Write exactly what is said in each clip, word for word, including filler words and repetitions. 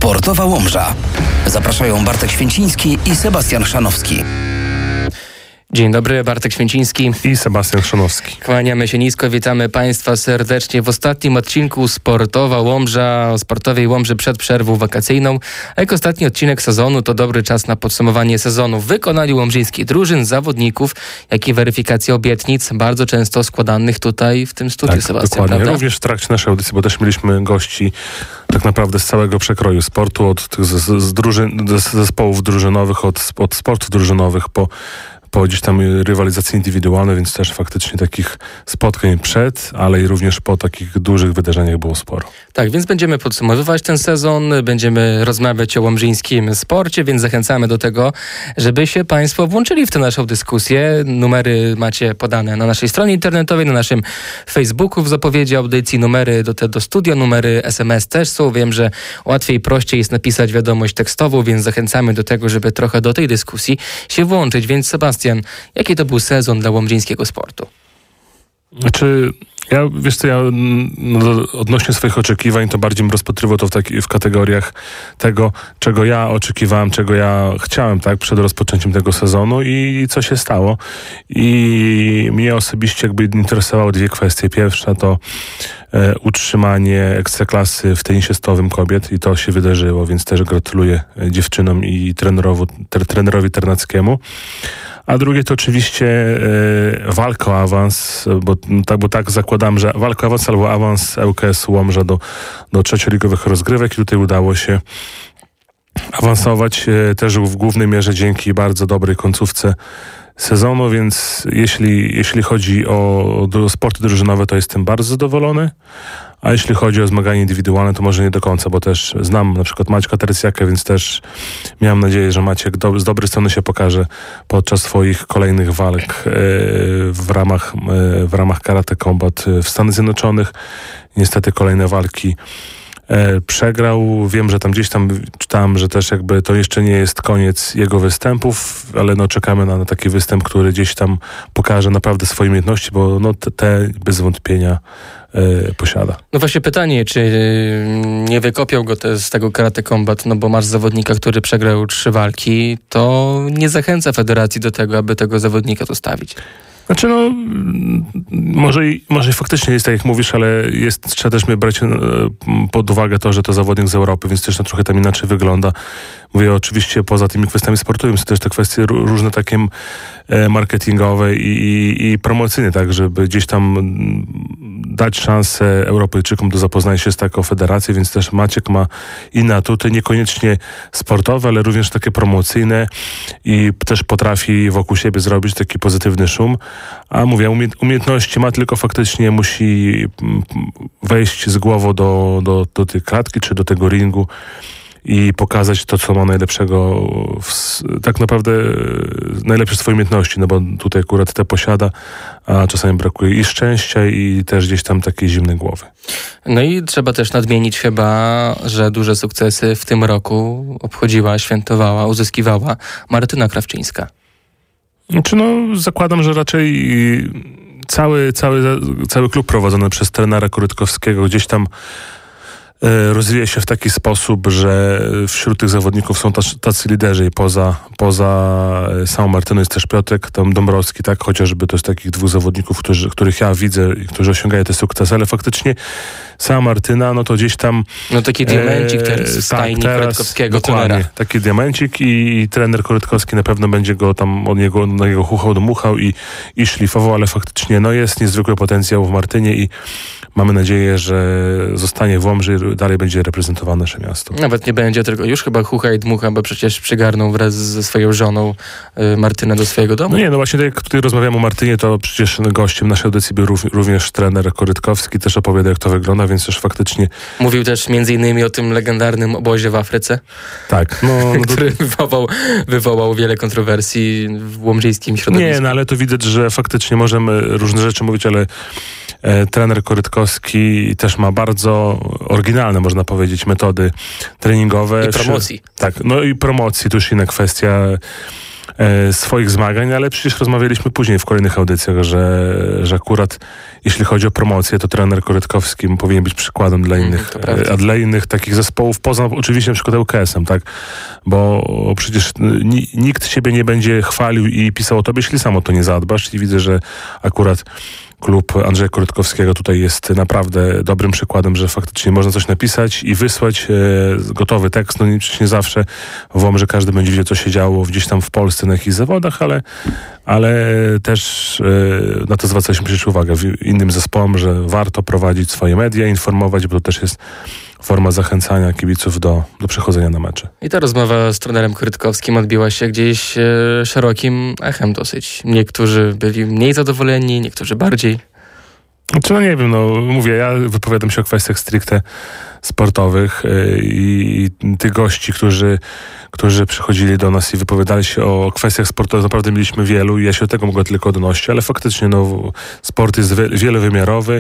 Sportowa Łomża. Zapraszają Bartek Święciński i Sebastian Chrzanowski. Dzień dobry, Bartek Święciński i Sebastian Chrzanowski. Kłaniamy się nisko, witamy Państwa serdecznie w ostatnim odcinku Sportowa Łomża, o sportowej Łomży przed przerwą wakacyjną. A jak ostatni odcinek sezonu, to dobry czas na podsumowanie sezonu w wykonaniu łomżyńskich drużyn, zawodników, jak i weryfikację obietnic, bardzo często składanych tutaj w tym studiu, tak, Sebastian, dokładnie. prawda? Również w trakcie naszej audycji, bo też mieliśmy gości tak naprawdę z całego przekroju sportu, od tych z, z, z drużyn, z zespołów drużynowych, od, od sportów drużynowych po po gdzieś tam rywalizacje indywidualne, więc też faktycznie takich spotkań przed, ale i również po takich dużych wydarzeniach było sporo. Tak, więc będziemy podsumowywać ten sezon, będziemy rozmawiać o łomżyńskim sporcie, więc zachęcamy do tego, żeby się Państwo włączyli w tę naszą dyskusję. Numery macie podane na naszej stronie internetowej, na naszym Facebooku w zapowiedzi audycji, numery do, te, do studia, numery S M S też są. Wiem, że łatwiej i prościej jest napisać wiadomość tekstową, więc zachęcamy do tego, żeby trochę do tej dyskusji się włączyć. Więc Sebastian, jaki to był sezon dla łomżyńskiego sportu? Znaczy, ja, wiesz co, ja no, odnośnie swoich oczekiwań, to bardziej bym rozpatrywał to w, taki, w kategoriach tego, czego ja oczekiwałem, czego ja chciałem, tak, przed rozpoczęciem tego sezonu i co się stało. I mnie osobiście jakby interesowały dwie kwestie. Pierwsza to e, utrzymanie ekstraklasy w tenisie stołowym kobiet i to się wydarzyło, więc też gratuluję dziewczynom i trenerowi, tre, trenerowi Ternackiemu. A drugie to oczywiście e, walka o awans, bo, tak, bo tak zakładam, że walka o awans albo awans L K S Łomża do, do trzecioligowych rozgrywek i tutaj udało się awansować e, też w głównej mierze dzięki bardzo dobrej końcówce sezonu, więc jeśli, jeśli chodzi o, o sporty drużynowe, to jestem bardzo zadowolony. A jeśli chodzi o zmaganie indywidualne, to może nie do końca, bo też znam na przykład Maćka Tercjaka, więc też miałem nadzieję, że Maciek do, z dobrej strony się pokaże podczas swoich kolejnych walk e, w ramach, e, w ramach Karate Combat w Stanach Zjednoczonych. Niestety kolejne walki e, przegrał. Wiem, że tam gdzieś tam czytałem, że też jakby to jeszcze nie jest koniec jego występów, ale no czekamy na, na taki występ, który gdzieś tam pokaże naprawdę swoje umiejętności, bo no te, te bez wątpienia Yy, posiada. No właśnie pytanie, czy nie wykopiał go te, z tego Karate Combat, no bo masz zawodnika, który przegrał trzy walki, to nie zachęca federacji do tego, aby tego zawodnika tu stawić. Znaczy no, może i, może i faktycznie jest tak jak mówisz, ale jest, trzeba też brać pod uwagę to, że to zawodnik z Europy, więc też to trochę tam inaczej wygląda. Mówię oczywiście poza tymi kwestiami sportowymi, są też te kwestie różne takie marketingowe i, i, i promocyjne, tak, żeby gdzieś tam dać szansę Europejczykom do zapoznania się z taką federacją, więc też Maciek ma inne atuty, niekoniecznie sportowe, ale również takie promocyjne i też potrafi wokół siebie zrobić taki pozytywny szum. A mówię, umiejętności ma, tylko faktycznie musi wejść z głową do, do, do tej klatki czy do tego ringu i pokazać to, co ma najlepszego, w, tak naprawdę najlepsze swoje umiejętności, no bo tutaj akurat te posiada, a czasami brakuje i szczęścia, i też gdzieś tam takiej zimnej głowy. No i trzeba też nadmienić chyba, że duże sukcesy w tym roku obchodziła, świętowała, uzyskiwała Martyna Krawczyńska. Znaczy no, zakładam, że raczej cały, cały, cały klub prowadzony przez trenera Korytkowskiego gdzieś tam rozwija się w taki sposób, że wśród tych zawodników są tacy liderzy i poza, poza samą Martyną jest też Piotrek tam Dąbrowski, tak, chociażby to jest takich dwóch zawodników, którzy, których ja widzę i którzy osiągają te sukcesy, ale faktycznie sama Martyna, no to gdzieś tam... No taki diamencik teraz w stajni tak, Korytkowskiego trenera. Taki diamencik i, i trener Korytkowski na pewno będzie go tam od niego, na niego chuchał, dmuchał i, i szlifował, ale faktycznie no jest niezwykły potencjał w Martynie i mamy nadzieję, że zostanie w Łomży i dalej będzie reprezentowane nasze miasto. Nawet nie będzie tylko już chyba chucha i dmucha, bo przecież przygarnął wraz ze swoją żoną y, Martynę do swojego domu. No nie, no właśnie tak jak tutaj rozmawiamy o Martynie, to przecież gościem naszej audycji był rów, również trener Korytkowski, też opowiada, jak to wygląda, więc też faktycznie... Mówił też między innymi o tym legendarnym obozie w Afryce. Tak. No, no który to... wywołał, wywołał wiele kontrowersji w łomżyńskim środowisku. Nie, no ale to widać, że faktycznie możemy różne rzeczy mówić, ale e, trener Korytkowski też ma bardzo oryginalne, można powiedzieć, metody treningowe. I promocji. Tak, no i promocji, to już inna kwestia. e, swoich zmagań, ale przecież rozmawialiśmy później w kolejnych audycjach, że, że akurat jeśli chodzi o promocję, to trener Korytkowski powinien być przykładem dla innych, mm, a dla innych takich zespołów, poza oczywiście na przykład L K S-em, tak? Bo przecież ni, nikt ciebie nie będzie chwalił i pisał o tobie, jeśli sam o to nie zadbasz. I widzę, że akurat klub Andrzeja Korytkowskiego tutaj jest naprawdę dobrym przykładem, że faktycznie można coś napisać i wysłać e, gotowy tekst. No nie, przecież nie zawsze w Łomży każdy będzie wiedział, co się działo gdzieś tam w Polsce na jakichś zawodach, ale, ale też e, na to zwracaliśmy przecież uwagę w innym zespołom, że warto prowadzić swoje media, informować, bo to też jest forma zachęcania kibiców do, do przychodzenia na mecze. I ta rozmowa z trenerem Korytkowskim odbiła się gdzieś e, szerokim echem dosyć. Niektórzy byli mniej zadowoleni, niektórzy bardziej. Znaczy, no nie wiem, no mówię, ja wypowiadam się o kwestiach stricte sportowych yy, i tych gości, którzy, którzy przychodzili do nas i wypowiadali się o kwestiach sportowych, naprawdę mieliśmy wielu i ja się do tego mogę tylko odnosić, ale faktycznie no, sport jest wie, wielowymiarowy,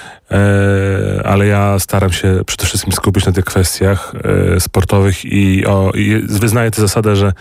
e, ale ja staram się przede wszystkim skupić na tych kwestiach e, sportowych i, o, i wyznaję tę zasadę, że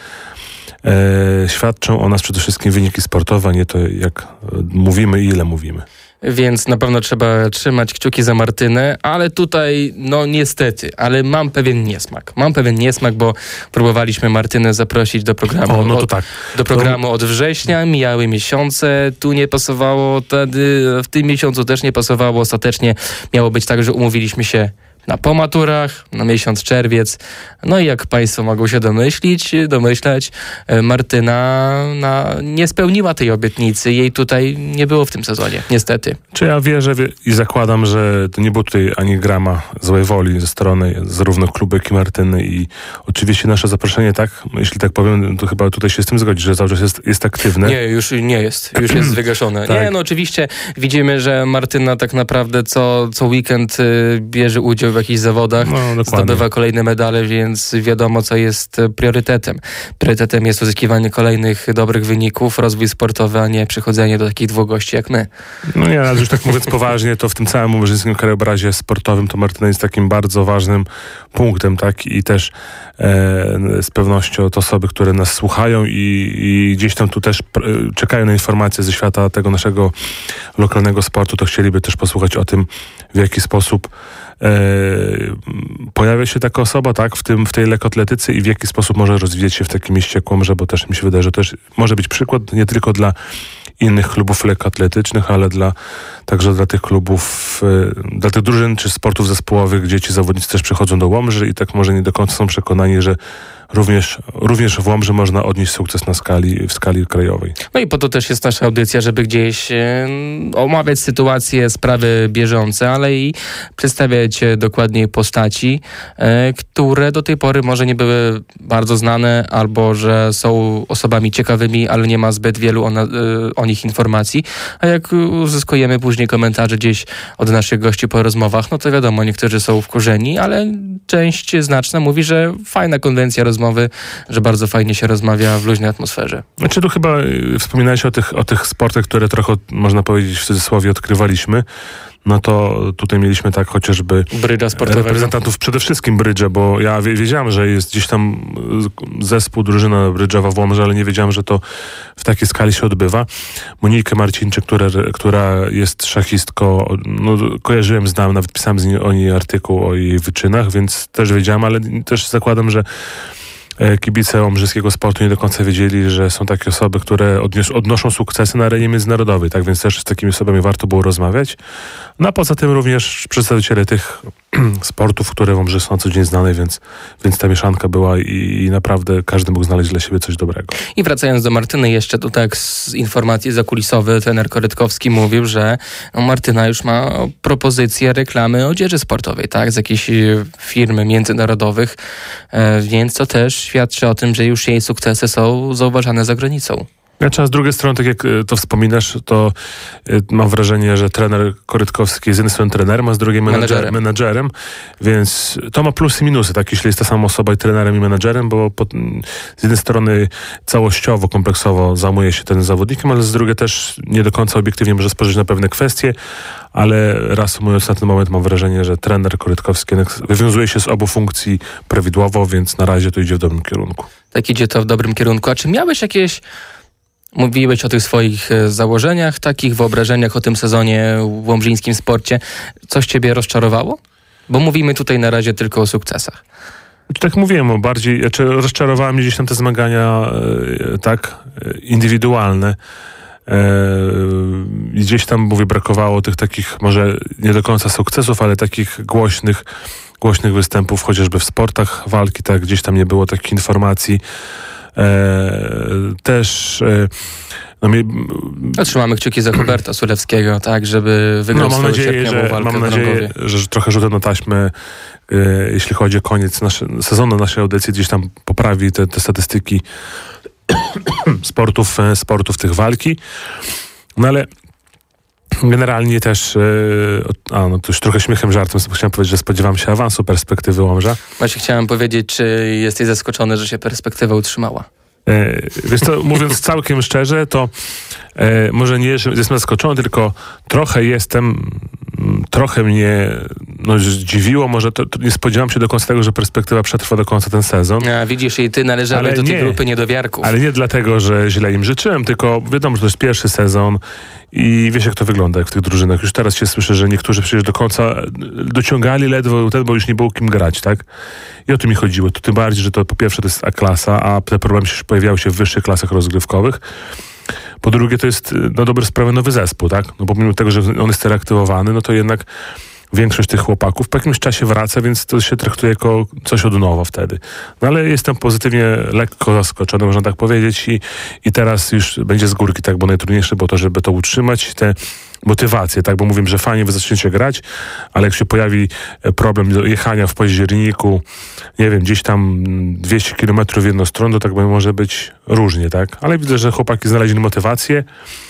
e, świadczą o nas przede wszystkim wyniki sportowe, a nie to, jak mówimy i ile mówimy. Więc na pewno trzeba trzymać kciuki za Martynę, ale tutaj, no niestety, ale mam pewien niesmak. Mam pewien niesmak, bo próbowaliśmy Martynę zaprosić do programu, o, no to od, tak. do programu to... od września, mijały miesiące, tu nie pasowało, wtedy w tym miesiącu też nie pasowało, ostatecznie miało być tak, że umówiliśmy się na po maturach, na miesiąc czerwiec. No i jak państwo mogą się domyślić, domyślać, Martyna na, nie spełniła tej obietnicy. Jej tutaj nie było w tym sezonie, niestety. Czy ja wierzę i zakładam, że to nie było tutaj ani grama złej woli ze strony zarówno klubu, jak i Martyny i oczywiście nasze zaproszenie, tak, jeśli tak powiem, to chyba tutaj się z tym zgodzić, że cały czas jest, jest aktywne. Nie, już nie jest. Już jest wygaszone. Tak. Nie, no oczywiście widzimy, że Martyna tak naprawdę co, co weekend y, bierze udział w jakichś zawodach, no, zdobywa kolejne medale, więc wiadomo, co jest priorytetem. Priorytetem jest uzyskiwanie kolejnych dobrych wyników, rozwój sportowy, a nie przychodzenie do takich dwóch gości jak my. No nie, ale już tak mówiąc poważnie, to w tym całym łomżyńskim krajobrazie sportowym to Martyna jest takim bardzo ważnym punktem, tak? I też e, z pewnością to osoby, które nas słuchają i, i gdzieś tam tu też pr- czekają na informacje ze świata tego naszego lokalnego sportu, to chcieliby też posłuchać o tym, w jaki sposób e, pojawia się taka osoba, tak, w tym, w tej lekkoatletyce i w jaki sposób może rozwijać się w takim mieście jak Łomża, bo też mi się wydaje, że też może być przykład nie tylko dla innych klubów lekkoatletycznych, ale dla, także dla tych klubów, e, dla tych drużyn czy sportów zespołowych, gdzie ci zawodnicy też przychodzą do Łomży i tak może nie do końca są przekonani, że Również, również w Łomży można odnieść sukces na skali, w skali krajowej. No i po to też jest nasza audycja, żeby gdzieś e, omawiać sytuacje, sprawy bieżące, ale i przedstawiać dokładniej postaci, e, które do tej pory może nie były bardzo znane, albo że są osobami ciekawymi, ale nie ma zbyt wielu o, na, e, o nich informacji. A jak uzyskujemy później komentarze gdzieś od naszych gości po rozmowach, no to wiadomo, niektórzy są wkurzeni, ale część znaczna mówi, że fajna konwencja rozmowy, że bardzo fajnie się rozmawia w luźnej atmosferze. Znaczy tu chyba y, wspominałeś o tych, o tych sportach, które trochę, można powiedzieć, w cudzysłowie odkrywaliśmy. No to tutaj mieliśmy tak chociażby brydża sportowego. Reprezentantów, przede wszystkim brydża, bo ja wiedziałem, że jest gdzieś tam zespół, drużyna brydżowa w Łomży, ale nie wiedziałem, że to w takiej skali się odbywa. Monikę Marcinczyk, która, która jest szachistką, no, kojarzyłem, znam, nawet pisałem z niej, o niej artykuł o jej wyczynach, więc też wiedziałem, ale też zakładam, że kibice łomżyskiego sportu nie do końca wiedzieli, że są takie osoby, które odnios- odnoszą sukcesy na arenie międzynarodowej, tak więc też z takimi osobami warto było rozmawiać. No a poza tym również przedstawiciele tych sportów, które w Łomży są na co dzień znane, więc, więc ta mieszanka była i, i naprawdę każdy mógł znaleźć dla siebie coś dobrego. I wracając do Martyny, jeszcze tu tak z informacji zakulisowych, trener Korytkowski mówił, że no, Martyna już ma propozycję reklamy odzieży sportowej, tak, z jakiejś firmy międzynarodowych, e, więc to też świadczy o tym, że już jej sukcesy są zauważane za granicą. Znaczy, a z drugiej strony, tak jak to wspominasz, to mam wrażenie, że trener Korytkowski jest z jednej strony trenerem, a z drugiej menadżerem, menadżerem, więc to ma plusy i minusy, tak, jeśli jest ta sama osoba i trenerem i menadżerem, bo po, z jednej strony całościowo, kompleksowo zajmuje się ten zawodnikiem, ale z drugiej też nie do końca obiektywnie może spojrzeć na pewne kwestie, ale reasumując na ten moment mam wrażenie, że trener Korytkowski wywiązuje się z obu funkcji prawidłowo, więc na razie to idzie w dobrym kierunku. Tak, idzie to w dobrym kierunku. A czy miałeś jakieś... Mówiłeś o tych swoich założeniach, takich wyobrażeniach o tym sezonie w łomżyńskim sporcie. Coś ciebie rozczarowało? Bo mówimy tutaj na razie tylko o sukcesach. Tak mówiłem, bardziej, znaczy rozczarowały mnie gdzieś tam te zmagania e, tak indywidualne. E, gdzieś tam, mówię, brakowało tych takich może nie do końca sukcesów, ale takich głośnych, głośnych występów, chociażby w sportach walki, tak, gdzieś tam nie było takich informacji. E, też e, no mi, Trzymamy kciuki za Huberta Sulewskiego, tak, żeby wygrał no, mam swoją nadzieję, że, walkę mam nadzieję, że, że trochę rzutem na taśmę, e, jeśli chodzi o koniec nasze, sezonu naszej audycji, gdzieś tam poprawi te, te statystyki sportów, sportów tych walki. No ale generalnie też, a no to już trochę śmiechem, żartem, chciałem powiedzieć, że spodziewam się awansu perspektywy Łomża. Właśnie chciałem powiedzieć, czy jesteś zaskoczony, że się perspektywa utrzymała? E, wiesz co, mówiąc całkiem szczerze, to e, może nie, że jestem zaskoczony, tylko trochę jestem, trochę mnie no, zdziwiło, może to, to nie spodziewam się do końca tego, że perspektywa przetrwa do końca ten sezon. A widzisz, i ty należałeś do tej grupy niedowiarków. Ale nie dlatego, że źle im życzyłem, tylko wiadomo, że to jest pierwszy sezon i wiesz, jak to wygląda, jak w tych drużynach. Już teraz się słyszę, że niektórzy przecież do końca dociągali ledwo ten, bo już nie było kim grać, tak? I o to mi chodziło. To tym bardziej, że to po pierwsze to jest A-klasa, a te problemy się pojawiały się w wyższych klasach rozgrywkowych. Po drugie, to jest na dobrą sprawę nowy zespół, tak? No bo mimo tego, że on jest reaktywowany, no to jednak większość tych chłopaków po jakimś czasie wraca, więc to się traktuje jako coś od nowa wtedy. No ale jestem pozytywnie lekko zaskoczony, można tak powiedzieć i, i teraz już będzie z górki, tak, bo najtrudniejsze było to, żeby to utrzymać, te motywacje, tak, bo mówię, że fajnie wy zaczniecie grać, ale jak się pojawi problem do jechania w październiku, nie wiem, gdzieś tam dwieście kilometrów w jedną stronę, to tak może być różnie, tak, ale widzę, że chłopaki znaleźli motywację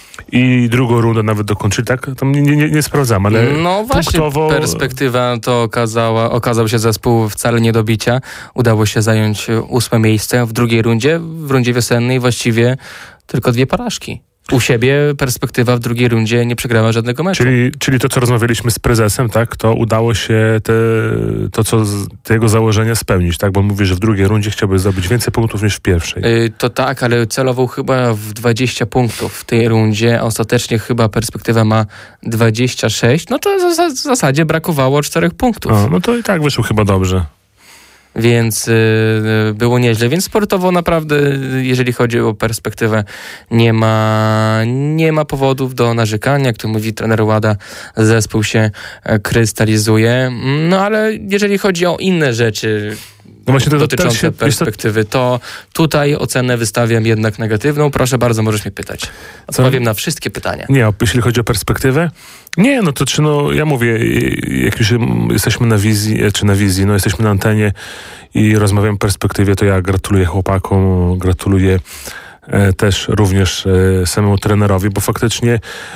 i drugą rundę nawet dokończyli, tak? Tam nie, nie, nie sprawdzam, ale no właśnie, punktowo... perspektywa to okazała, okazał się zespół wcale nie do bicia. Udało się zająć ósme miejsce w drugiej rundzie. W rundzie wiosennej właściwie tylko dwie porażki. U siebie perspektywa w drugiej rundzie nie przegrała żadnego meczu. Czyli, czyli to, co rozmawialiśmy z prezesem, tak, to udało się te, to, co z tego założenia spełnić, tak, bo on mówi, że w drugiej rundzie chciałby zdobyć więcej punktów niż w pierwszej. Yy, to tak, ale celował chyba w dwadzieścia punktów w tej rundzie, a ostatecznie chyba perspektywa ma dwadzieścia sześć, no to w zas- zasadzie brakowało czterech punktów. O, no to i tak wyszło chyba dobrze. Więc y, było nieźle. Więc sportowo naprawdę, jeżeli chodzi o perspektywę, nie ma, nie ma powodów do narzekania. Jak to mówi trener Łada, zespół się krystalizuje. No ale jeżeli chodzi o inne rzeczy no właśnie to dotyczące się, perspektywy, to tutaj ocenę wystawiam jednak negatywną. Proszę bardzo, możesz mnie pytać. Odpowiem Co? na wszystkie pytania. Nie, jeśli chodzi o perspektywę? Nie, no to czy no, ja mówię, jak już jesteśmy na wizji, czy na wizji, no jesteśmy na antenie i rozmawiamy o perspektywie, to ja gratuluję chłopakom, gratuluję e, też również e, samemu trenerowi, bo faktycznie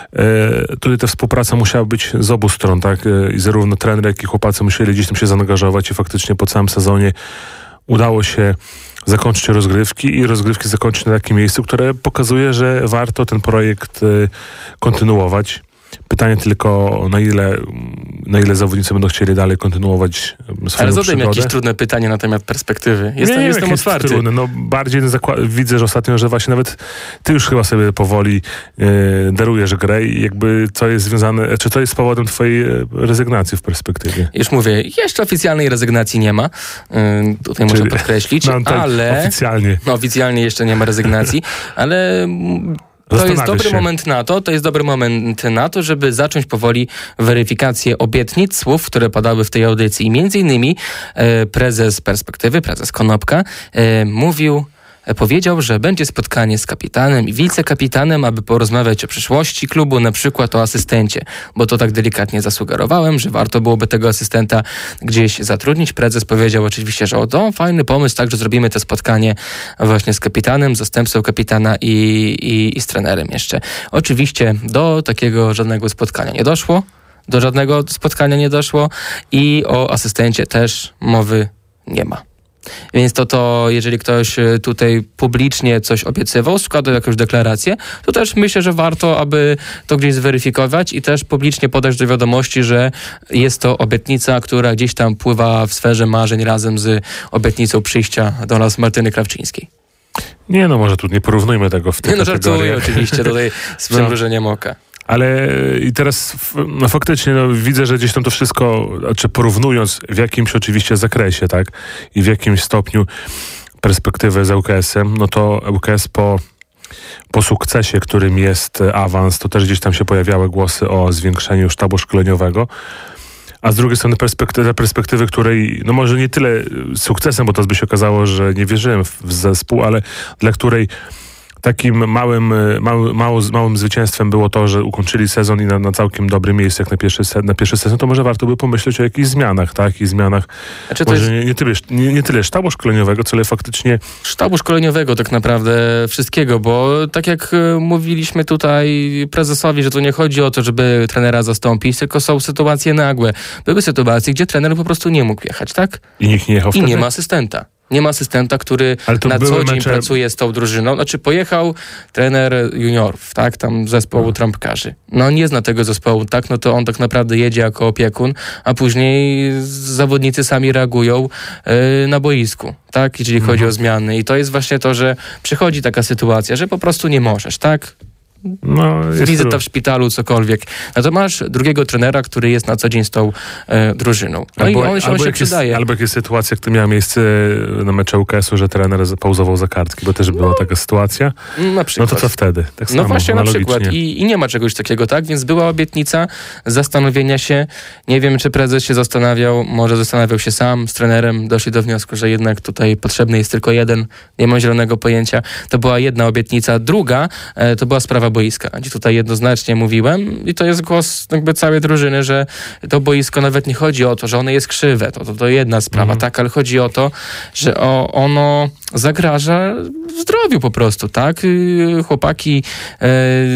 e, tutaj ta współpraca musiała być z obu stron, tak? E, I zarówno trener, jak i chłopacy musieli gdzieś tam się zaangażować i faktycznie po całym sezonie udało się zakończyć rozgrywki i rozgrywki zakończyć na takim miejscu, które pokazuje, że warto ten projekt e, kontynuować. Pytanie tylko, na ile, na ile zawodnicy będą chcieli dalej kontynuować swoją Ale zadaj przygodę. jakieś trudne pytanie na temat perspektywy. Jestem, nie, jestem jest otwarty. Trudne. No, bardziej zakła- widzę, że ostatnio, że właśnie nawet ty już chyba sobie powoli e, darujesz grę i jakby co jest związane, czy to jest powodem twojej rezygnacji w perspektywie? Już mówię, jeszcze oficjalnej rezygnacji nie ma. Yy, tutaj Czyli, muszę podkreślić, no, tak, ale... Oficjalnie. No, oficjalnie jeszcze nie ma rezygnacji, ale... To jest dobry się. moment na to, to jest dobry moment na to, żeby zacząć powoli weryfikację obietnic, słów, które padały w tej audycji. I między innymi e, prezes Perspektywy, prezes Konopka, e, mówił powiedział, że będzie spotkanie z kapitanem i wicekapitanem, aby porozmawiać o przyszłości klubu, na przykład o asystencie, bo to tak delikatnie zasugerowałem, że warto byłoby tego asystenta gdzieś zatrudnić. Prezes powiedział oczywiście, że o, to fajny pomysł, tak, że zrobimy to spotkanie właśnie z kapitanem, zastępcą kapitana i, i, i z trenerem jeszcze. Oczywiście do takiego żadnego spotkania nie doszło, do żadnego spotkania nie doszło i o asystencie też mowy nie ma. Więc to, to jeżeli ktoś tutaj publicznie coś obiecywał, składał jakąś deklarację, to też myślę, że warto, aby to gdzieś zweryfikować i też publicznie podać do wiadomości, że jest to obietnica, która gdzieś tam pływa w sferze marzeń razem z obietnicą przyjścia do nas Martyny Krawczyńskiej. Nie, no może tu nie porównujmy tego w tej Nie, no kategorii. żartuję oczywiście tutaj z przymrużeniem oka. Ale i teraz no faktycznie no, widzę, że gdzieś tam to wszystko, znaczy porównując w jakimś oczywiście zakresie, tak, i w jakimś stopniu perspektywę z ŁKS-em, no to ŁKS po, po sukcesie, którym jest awans, to też gdzieś tam się pojawiały głosy o zwiększeniu sztabu szkoleniowego. A z drugiej strony perspektywy, perspektywy, której, no może nie tyle sukcesem, bo to by się okazało, że nie wierzyłem w, w zespół, ale dla której takim małym, mały, mało, małym zwycięstwem było to, że ukończyli sezon i na, na całkiem dobrym miejscu jak na pierwszy, se, na pierwszy sezon, to może warto by pomyśleć o jakichś zmianach, tak? I zmianach Znaczy to może jest... nie, nie, tyle, nie, nie tyle sztabu szkoleniowego, co ale faktycznie... Sztabu szkoleniowego tak naprawdę wszystkiego, bo tak jak mówiliśmy tutaj prezesowi, że to nie chodzi o to, żeby trenera zastąpić, tylko są sytuacje nagłe. Były sytuacje, gdzie trener po prostu nie mógł jechać, tak? I nikt nie jechał I wtedy? nie ma asystenta. Nie ma asystenta, który na co dzień mecze... pracuje z tą drużyną. Znaczy pojechał trener juniorów, tak, tam zespołu no. trampkarzy. No nie zna tego zespołu, tak, no to on tak naprawdę jedzie jako opiekun, a później zawodnicy sami reagują yy, na boisku, tak, jeżeli mhm. chodzi o zmiany. I to jest właśnie to, że przychodzi taka sytuacja, że po prostu nie możesz, tak? No, wizyta to... w szpitalu, cokolwiek. No to masz drugiego trenera, który jest na co dzień z tą e, drużyną. No albo, i on, on się przydaje. Jest, albo jak jest sytuacja, jak to miała miejsce na meczu ŁKS-u, że trener pauzował za kartki, bo też była no, taka sytuacja. Na przykład. No to co wtedy? Tak no samo, właśnie na przykład. I, I nie ma czegoś takiego, tak? Więc była obietnica zastanowienia się. Nie wiem, czy prezes się zastanawiał, może zastanawiał się sam z trenerem. Doszli do wniosku, że jednak tutaj potrzebny jest tylko jeden. Nie mam zielonego pojęcia. To była jedna obietnica. Druga e, to była sprawa boiska, gdzie tutaj jednoznacznie mówiłem i to jest głos jakby całej drużyny, że to boisko nawet nie chodzi o to, że ono jest krzywe, to, to, to jedna sprawa, mm. tak, ale chodzi o to, że o, ono zagraża zdrowiu po prostu, tak, chłopaki yy,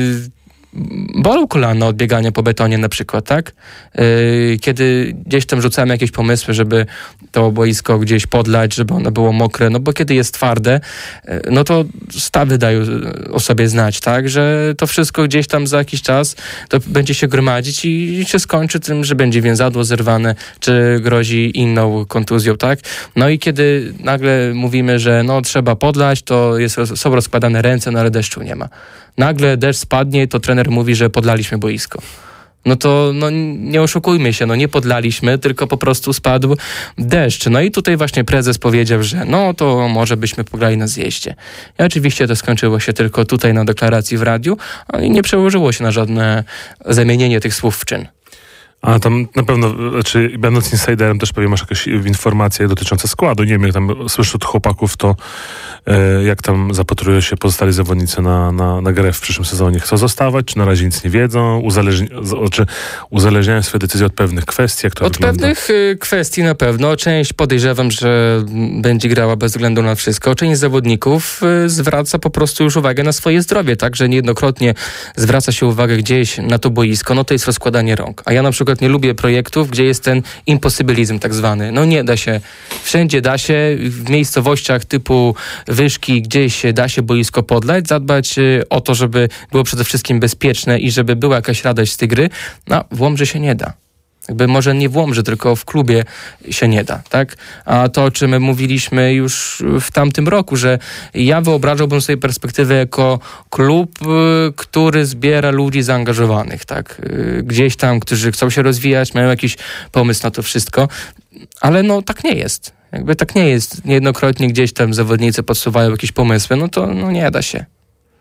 bolą kolana od biegania po betonie na przykład, tak? Yy, kiedy gdzieś tam rzucamy jakieś pomysły, żeby to boisko gdzieś podlać, żeby ono było mokre, no bo kiedy jest twarde, yy, no to stawy dają o sobie znać, tak? Że to wszystko gdzieś tam za jakiś czas to będzie się gromadzić i się skończy tym, że będzie więzadło zerwane, czy grozi inną kontuzją, tak? No i kiedy nagle mówimy, że no trzeba podlać, to jest, są rozkładane ręce, no ale deszczu nie ma. Nagle deszcz spadnie, to trener mówi, że podlaliśmy boisko. No to no, nie oszukujmy się, no nie podlaliśmy, tylko po prostu spadł deszcz. No i tutaj właśnie prezes powiedział, że no to może byśmy pograli na zjeździe. I oczywiście to skończyło się tylko tutaj na deklaracji w radiu, a nie przełożyło się na żadne zamienienie tych słów w czyn. A tam na pewno, znaczy będąc insiderem też pewnie masz jakieś informacje dotyczące składu. Nie wiem, jak tam słyszę od chłopaków, to e, jak tam zapatrują się pozostali zawodnicy na, na, na grę w przyszłym sezonie. Chcą zostawać, czy na razie nic nie wiedzą? Uzależni, czy uzależniają swoje decyzje od pewnych kwestii? Jak to od wygląda? pewnych y, kwestii na pewno. Część podejrzewam, że będzie grała bez względu na wszystko. Część zawodników y, zwraca po prostu już uwagę na swoje zdrowie, tak? Że niejednokrotnie zwraca się uwagę gdzieś na to boisko, no to jest rozkładanie rąk. A ja na przykład nie lubię projektów, gdzie jest ten imposybilizm tak zwany. No nie da się. Wszędzie da się, w miejscowościach typu Wyszki, gdzieś da się boisko podlać, zadbać o to, żeby było przede wszystkim bezpieczne i żeby była jakaś radość z tej gry. No, w Łomży się nie da. Jakby może nie w Łomży, tylko w klubie się nie da, tak? A to, o czym mówiliśmy już w tamtym roku, że ja wyobrażałbym sobie perspektywę jako klub, który zbiera ludzi zaangażowanych, tak? Gdzieś tam, którzy chcą się rozwijać, mają jakiś pomysł na to wszystko, ale no tak nie jest. Jakby tak nie jest. Niejednokrotnie gdzieś tam zawodnicy podsuwają jakieś pomysły, no to no nie da się.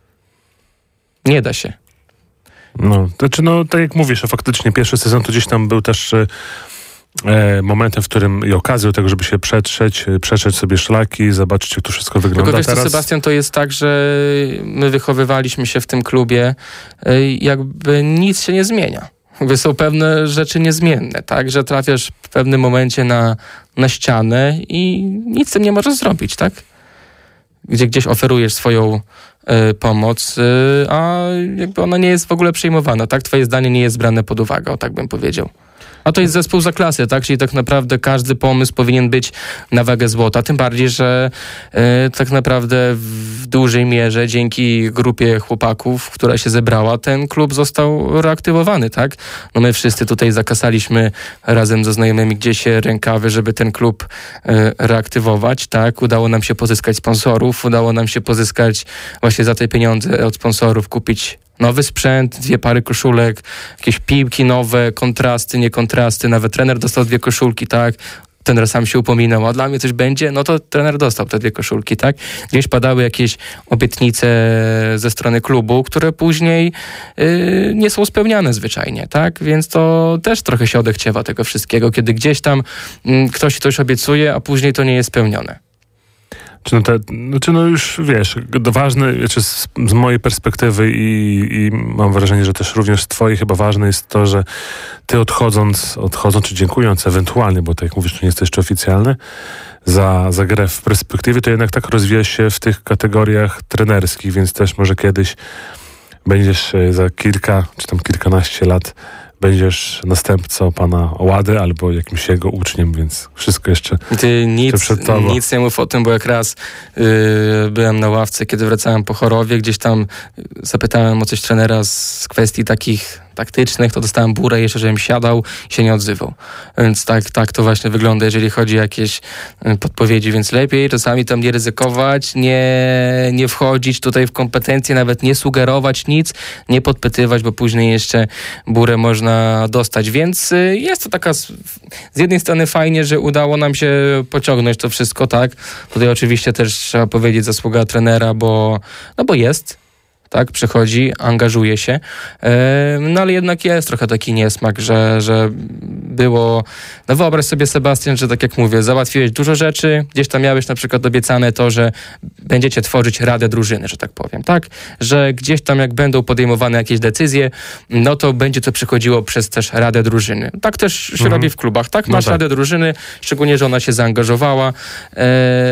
Nie da się. No, to znaczy, no, tak jak mówisz, a faktycznie pierwszy sezon to gdzieś tam był też e, momentem, w którym i okazją tego, żeby się przetrzeć, przetrzeć sobie szlaki, zobaczyć, jak to wszystko wygląda. Tylko wiesz, teraz. to, Sebastian, to jest tak, że my wychowywaliśmy się w tym klubie, e, jakby nic się nie zmienia. Jakby są pewne rzeczy niezmienne, tak? Że trafiasz w pewnym momencie na, na ścianę i nic z tym nie możesz zrobić, tak? Gdzie gdzieś oferujesz swoją y, pomoc, y, a jakby ona nie jest w ogóle przyjmowana, tak? Twoje zdanie nie jest brane pod uwagę, o tak bym powiedział. A to jest zespół za klasę, tak? Czyli tak naprawdę każdy pomysł powinien być na wagę złota. Tym bardziej, że y, tak naprawdę w dużej mierze dzięki grupie chłopaków, która się zebrała, ten klub został reaktywowany, tak? No my wszyscy tutaj zakasaliśmy razem ze znajomymi gdzieś rękawy, żeby ten klub y, reaktywować, tak? Udało nam się pozyskać sponsorów, udało nam się pozyskać właśnie za te pieniądze od sponsorów kupić nowy sprzęt, dwie pary koszulek, jakieś piłki nowe, kontrasty, nie kontrasty, nawet trener dostał dwie koszulki, tak? Trener sam się upominał, a dla mnie coś będzie? No to trener dostał te dwie koszulki, tak? Gdzieś padały jakieś obietnice ze strony klubu, które później yy, nie są spełniane zwyczajnie, tak? Więc to też trochę się odechciewa tego wszystkiego, kiedy gdzieś tam yy, ktoś coś obiecuje, a później to nie jest spełnione. Czy no, te, znaczy no już wiesz, ważne, znaczy z, z mojej perspektywy i, i mam wrażenie, że też również z twojej chyba ważne jest to, że ty odchodząc, odchodząc czy dziękując ewentualnie, bo tak jak mówisz, to nie jest jeszcze oficjalne, za, za grę w perspektywie, to jednak tak rozwijasz się w tych kategoriach trenerskich, więc też może kiedyś będziesz za kilka, czy tam kilkanaście lat będziesz następcą pana Łady albo jakimś jego uczniem, więc wszystko jeszcze, Ty nic, jeszcze przed tobą. Nic nie mów o tym, bo jak raz yy, byłem na ławce, kiedy wracałem po chorobie, gdzieś tam zapytałem o coś trenera z kwestii takich taktycznych, to dostałem burę jeszcze, żebym siadał i się nie odzywał. Więc tak, tak to właśnie wygląda, jeżeli chodzi o jakieś podpowiedzi, więc lepiej czasami tam nie ryzykować, nie, nie wchodzić tutaj w kompetencje, nawet nie sugerować nic, nie podpytywać, bo później jeszcze burę można dostać. Więc jest to taka z, z jednej strony fajnie, że udało nam się pociągnąć to wszystko, tak? Tutaj oczywiście też trzeba powiedzieć zasługa trenera, bo, no bo jest. Tak, przychodzi, angażuje się, yy, no ale jednak jest trochę taki niesmak, że, że było, no wyobraź sobie, Sebastian, że tak jak mówię, załatwiłeś dużo rzeczy, gdzieś tam miałeś na przykład obiecane to, że będziecie tworzyć radę drużyny, że tak powiem, tak, że gdzieś tam jak będą podejmowane jakieś decyzje, no to będzie to przechodziło przez też radę drużyny. Tak też się mhm. robi w klubach, tak, masz no tak. radę drużyny, szczególnie, że ona się zaangażowała yy,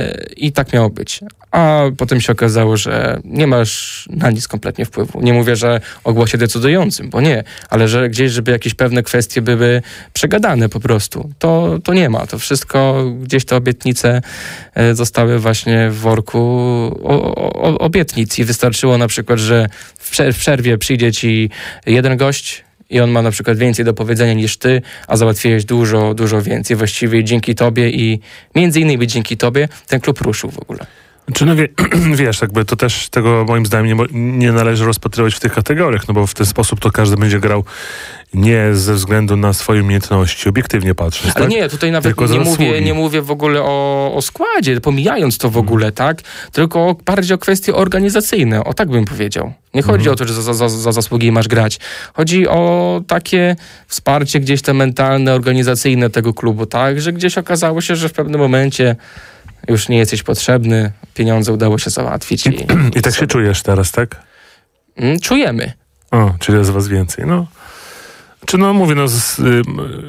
i tak miało być. A potem się okazało, że nie masz na nic kompletnie wpływu. Nie mówię, że o głosie decydującym, bo nie, ale że gdzieś, żeby jakieś pewne kwestie były przegadane po prostu. To, to nie ma. To wszystko, gdzieś te obietnice zostały właśnie w worku o, o, obietnic i wystarczyło na przykład, że w przerwie przyjdzie ci jeden gość i on ma na przykład więcej do powiedzenia niż ty, a załatwiłeś dużo, dużo więcej. Właściwie dzięki tobie i między innymi dzięki tobie ten klub ruszył w ogóle. Czy no wie, wiesz, jakby to też tego moim zdaniem nie, nie należy rozpatrywać w tych kategoriach, no bo w ten sposób to każdy będzie grał nie ze względu na swoje umiejętności, obiektywnie patrząc. Ale tak? nie, tutaj nawet nie mówię, nie mówię w ogóle o, o składzie, pomijając to w ogóle, tak? Tylko bardziej o kwestie organizacyjne, o tak bym powiedział. Nie chodzi mm. o to, że za, za, za zasługi masz grać. Chodzi o takie wsparcie gdzieś te mentalne, organizacyjne tego klubu, tak? Że gdzieś okazało się, że w pewnym momencie już nie jesteś potrzebny, pieniądze udało się załatwić. I, I, i tak się czujesz teraz, tak? Czujemy. O, czyli jest was więcej. No, czy no mówię, no, z, y, y,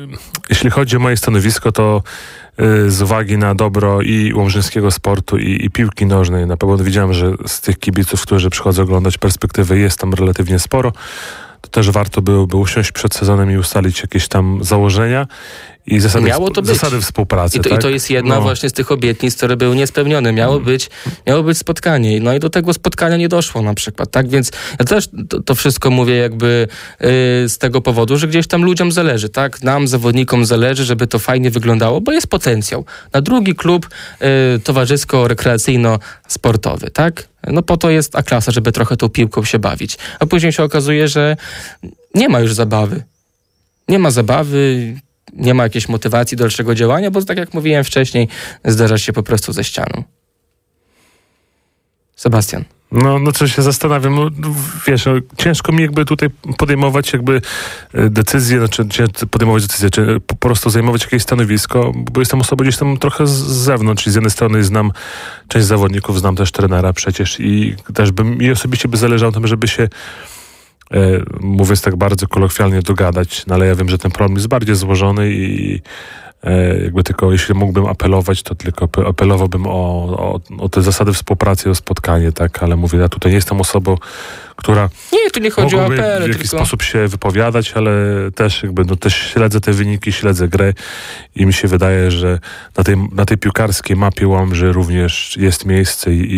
jeśli chodzi o moje stanowisko, to y, z uwagi na dobro i łomżyńskiego sportu i, i piłki nożnej, na pewno widziałem, że z tych kibiców, którzy przychodzą oglądać perspektywy, jest tam relatywnie sporo. To też warto byłoby usiąść przed sezonem i ustalić jakieś tam założenia i zasady, miało to być. zasady współpracy. I to, tak? I to jest jedna no. właśnie z tych obietnic, które były niespełnione. Miało, hmm. być, miało być spotkanie. No i do tego spotkania nie doszło na przykład. Tak więc ja też to, to wszystko mówię jakby yy, z tego powodu, że gdzieś tam ludziom zależy. Tak? Nam, zawodnikom zależy, żeby to fajnie wyglądało, bo jest potencjał. Na drugi klub yy, towarzysko-rekreacyjno-sportowy. Tak? No po to jest A-klasa, żeby trochę tą piłką się bawić. A później się okazuje, że nie ma już zabawy. Nie ma zabawy, nie ma jakiejś motywacji do dalszego działania, bo tak jak mówiłem wcześniej, zderza się po prostu ze ścianą. Sebastian. No, no co się zastanawiam, no, wiesz, no, ciężko mi jakby tutaj podejmować jakby decyzje, znaczy podejmować decyzje, czy po prostu zajmować jakieś stanowisko, bo jestem osobą gdzieś tam trochę z zewnątrz i z jednej strony znam część zawodników, znam też trenera przecież i też bym, mi osobiście by zależało na tym, żeby się e, mówiąc tak bardzo kolokwialnie dogadać, no ale ja wiem, że ten problem jest bardziej złożony i jakby tylko jeśli mógłbym apelować, to tylko apelowałbym o, o, o te zasady współpracy, o spotkanie, tak, ale mówię, ja tutaj nie jestem osobą, która nie, tu nie chodzi o apele, w jakiś tylko... sposób się wypowiadać, ale też jakby, no też śledzę te wyniki, śledzę grę i mi się wydaje, że na tej, na tej piłkarskiej mapie Łomży również jest miejsce i,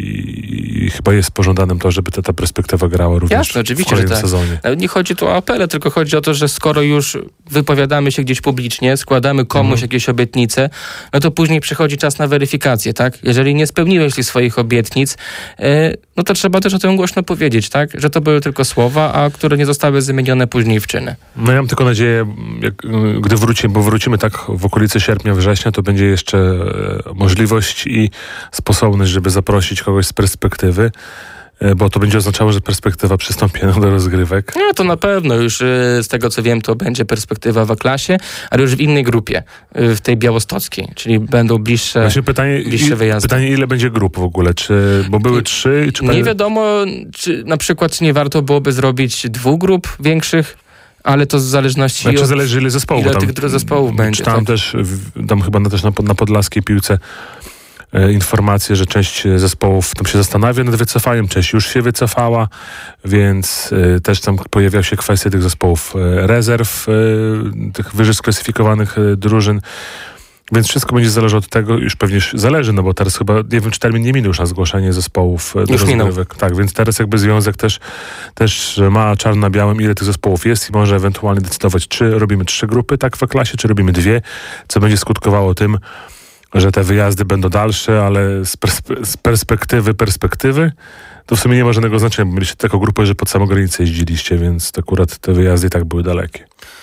i, i chyba jest pożądanym to, żeby ta, ta perspektywa grała również Jasne, oczywiście, w kolejnym że tak. sezonie. Nawet nie chodzi tu o apele, tylko chodzi o to, że skoro już wypowiadamy się gdzieś publicznie, składamy komuś mhm. jakieś obietnice, no to później przychodzi czas na weryfikację, tak? Jeżeli nie spełniłeś swoich obietnic, yy, no to trzeba też o tym głośno powiedzieć, tak? Że to były tylko słowa, a które nie zostały zamienione później w czyny. No ja mam tylko nadzieję, jak, gdy wrócimy, bo wrócimy tak w okolicy sierpnia, września, to będzie jeszcze e, możliwość i sposobność, żeby zaprosić kogoś z perspektywy, e, bo to będzie oznaczało, że perspektywa przystąpi do rozgrywek. No to na pewno już e, z tego co wiem, to będzie perspektywa w A-klasie, ale już w innej grupie, e, w tej białostockiej, czyli będą bliższe, Właśnie pytanie, bliższe wyjazdy. Pytanie, ile będzie grup w ogóle? Czy, bo były trzy? Czy nie wiadomo, czy na przykład nie warto byłoby zrobić dwóch grup większych, ale to w zależności znaczy, od zależy ile zespołów. ile tam, tych zespołów będzie. Czytałem tak? też, tam chyba na, też na, na podlaskiej piłce e, informacje, że część zespołów tam się zastanawia nad wycofaniem, część już się wycofała, więc e, też tam pojawiają się kwestie tych zespołów e, rezerw, e, tych wyżej sklasyfikowanych e, drużyn. Więc wszystko będzie zależało od tego, już pewnie zależy, no bo teraz chyba, nie wiem, czy termin nie minął już na zgłoszenie zespołów do już rozgrywek. Tak, więc teraz jakby związek też, też ma czarno na białym, ile tych zespołów jest i może ewentualnie decydować, czy robimy trzy grupy tak w klasie, czy robimy dwie, co będzie skutkowało tym, że te wyjazdy będą dalsze, ale z, perspe- z perspektywy perspektywy to w sumie nie ma żadnego znaczenia, bo mieliście taką grupę, że pod samą granicę jeździliście, więc akurat te wyjazdy i tak były dalekie.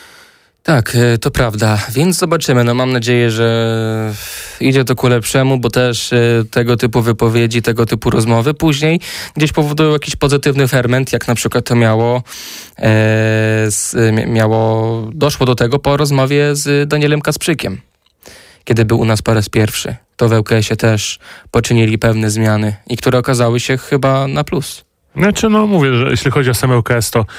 Tak, to prawda, więc zobaczymy. No mam nadzieję, że idzie to ku lepszemu, bo też tego typu wypowiedzi, tego typu rozmowy później gdzieś powodują jakiś pozytywny ferment, jak na przykład to miało, e, z, miało doszło do tego po rozmowie z Danielem Kasprzykiem, kiedy był u nas po raz pierwszy. To w L K S-ie też poczynili pewne zmiany i które okazały się chyba na plus. Znaczy, no mówię, że jeśli chodzi o sam L K S, to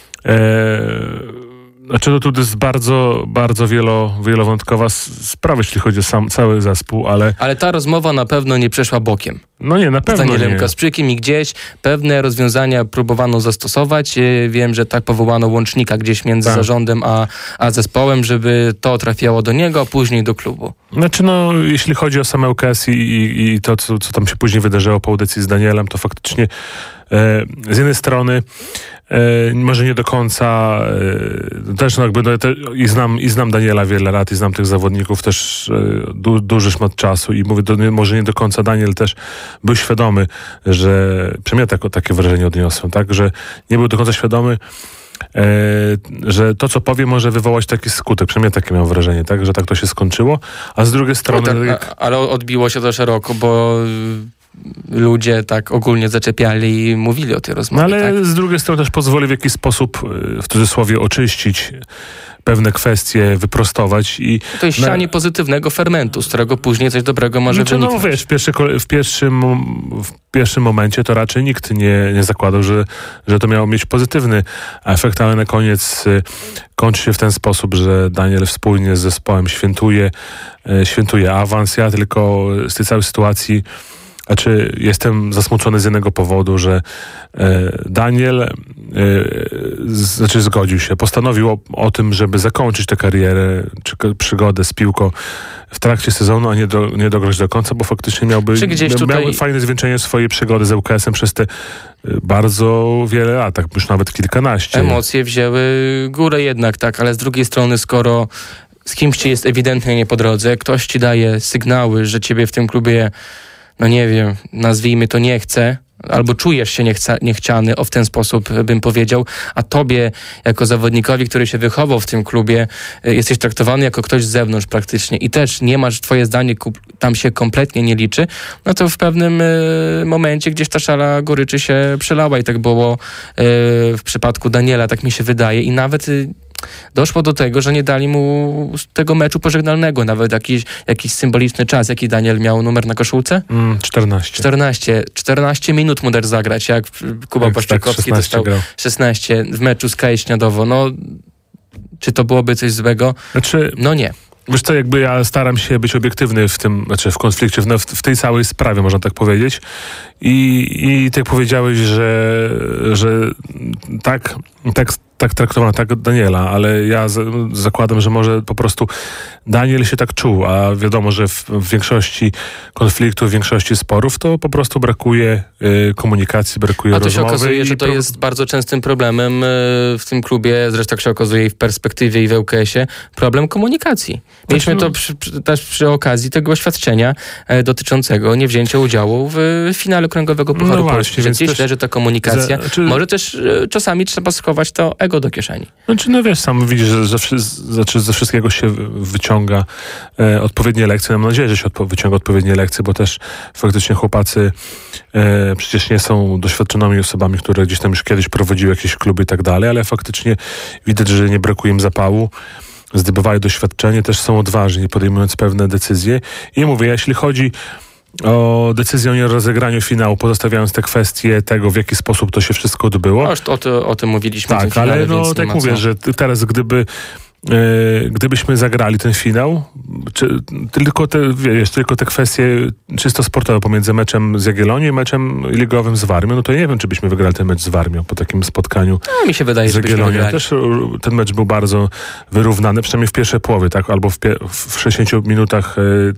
e, Znaczy, no tu jest bardzo, bardzo wielo, wielowątkowa sprawa, jeśli chodzi o sam cały zespół, ale... Ale ta rozmowa na pewno nie przeszła bokiem. No nie, na pewno nie. Z Danielem Kasprzykiem i gdzieś pewne rozwiązania próbowano zastosować. Wiem, że tak powołano łącznika gdzieś między tak. zarządem a, a zespołem, żeby to trafiało do niego, a później do klubu. Znaczy, no, jeśli chodzi o sam L K S i, i, i to, co, co tam się później wydarzyło po audycji z Danielem, to faktycznie e, z jednej strony E, może nie do końca e, też no jakby no, te, i, znam, i znam Daniela wiele lat i znam tych zawodników też e, du, duży szmat czasu i mówię, to nie, może nie do końca Daniel też był świadomy, że przynajmniej ja tak, takie wrażenie odniosłem, tak, że nie był do końca świadomy, e, że to co powie może wywołać taki skutek, przynajmniej takie miałem wrażenie, tak, że tak to się skończyło, a z drugiej strony... No tak, a, ale odbiło się to szeroko, bo ludzie tak ogólnie zaczepiali i mówili o tej rozmowie. No ale tak? z drugiej strony też pozwoli w jakiś sposób, w cudzysłowie, oczyścić pewne kwestie, wyprostować. I to jest sianie na... pozytywnego fermentu, z którego później coś dobrego może znaczy, wyniknąć. No wiesz, w, pierwszy, w, pierwszym, w pierwszym momencie to raczej nikt nie, nie zakładał, że, że to miało mieć pozytywny efekt, ale na koniec kończy się w ten sposób, że Daniel wspólnie z zespołem świętuje, świętuje awans. Ja tylko z tej całej sytuacji Znaczy, jestem zasmucony z jednego powodu, że e, Daniel e, z, znaczy zgodził się, postanowił o, o tym, żeby zakończyć tę karierę czy przygodę z piłką w trakcie sezonu, a nie, do, nie dograć do końca, bo faktycznie miałby, miałby tutaj... fajne zwieńczenie swojej przygody z L K S-em przez te bardzo wiele lat, tak już nawet kilkanaście. Emocje wzięły górę jednak, tak, ale z drugiej strony, skoro z kimś ci jest ewidentnie nie po drodze, ktoś ci daje sygnały, że ciebie w tym klubie, no nie wiem, nazwijmy to nie chce, albo czujesz się niechca, niechciany, o w ten sposób bym powiedział, a tobie jako zawodnikowi, który się wychował w tym klubie, jesteś traktowany jako ktoś z zewnątrz praktycznie i też nie masz, twoje zdanie tam się kompletnie nie liczy, no to w pewnym y, momencie gdzieś ta szala goryczy się przelała i tak było y, w przypadku Daniela, tak mi się wydaje i nawet y, doszło do tego, że nie dali mu tego meczu pożegnalnego, nawet jakiś, jakiś symboliczny czas. Jaki Daniel miał numer na koszulce? Mm, czternaście. czternaście. czternaście minut mu dać zagrać, jak Kuba tak, Błaszczykowski tak, dostał grał. szesnaście w meczu z K S Śniadowo. No, czy to byłoby coś złego? Znaczy, no nie. Wiesz co, jakby ja staram się być obiektywny w tym, znaczy w konflikcie, w, w tej całej sprawie, można tak powiedzieć. I, i tak powiedziałeś, że, że tak, tak, tak traktowano tak Daniela, ale ja z, zakładam, że może po prostu Daniel się tak czuł, a wiadomo, że w, w większości konfliktów, w większości sporów to po prostu brakuje y, komunikacji, brakuje rozmowy. A to rozmowy. się okazuje, że to pro... jest bardzo częstym problemem y, w tym klubie, zresztą tak się okazuje i w perspektywie i w ŁKS-ie, problem komunikacji. Mieliśmy to przy, przy, też przy okazji tego oświadczenia e, dotyczącego niewzięcia udziału w e, finale Okręgowego Pucharu no Polski, że gdzieś leży ta komunikacja. Za, czy... Może też e, czasami trzeba schować to ego do kieszeni. Znaczy, no wiesz, sam widzisz, że ze, znaczy ze wszystkiego się wyciąga e, odpowiednie lekcje. Mam nadzieję, że się odpo- wyciąga odpowiednie lekcje, bo też faktycznie chłopacy e, przecież nie są doświadczonymi osobami, które gdzieś tam już kiedyś prowadziły jakieś kluby i tak dalej, ale faktycznie widać, że nie brakuje im zapału. Zdobywają doświadczenie, też są odważni, podejmując pewne decyzje. I mówię, jeśli chodzi o decyzję o nierozegraniu finału, pozostawiając te kwestie tego, w jaki sposób to się wszystko odbyło. No, o, to, o tym mówiliśmy. Tak, w tym finale, ale no tak mówię, co. że teraz gdyby Yy, gdybyśmy zagrali ten finał, czy, tylko, te, wiesz, tylko te kwestie czysto sportowe pomiędzy meczem z Jagiellonią i meczem ligowym z Warmią, no to nie wiem, czy byśmy wygrali ten mecz z Warmią po takim spotkaniu. No, mi się wydaje, że byśmy wygrali. Też ten mecz był bardzo wyrównany, przynajmniej w pierwszej połowie, tak, albo w, pie- w sześćdziesięciu minutach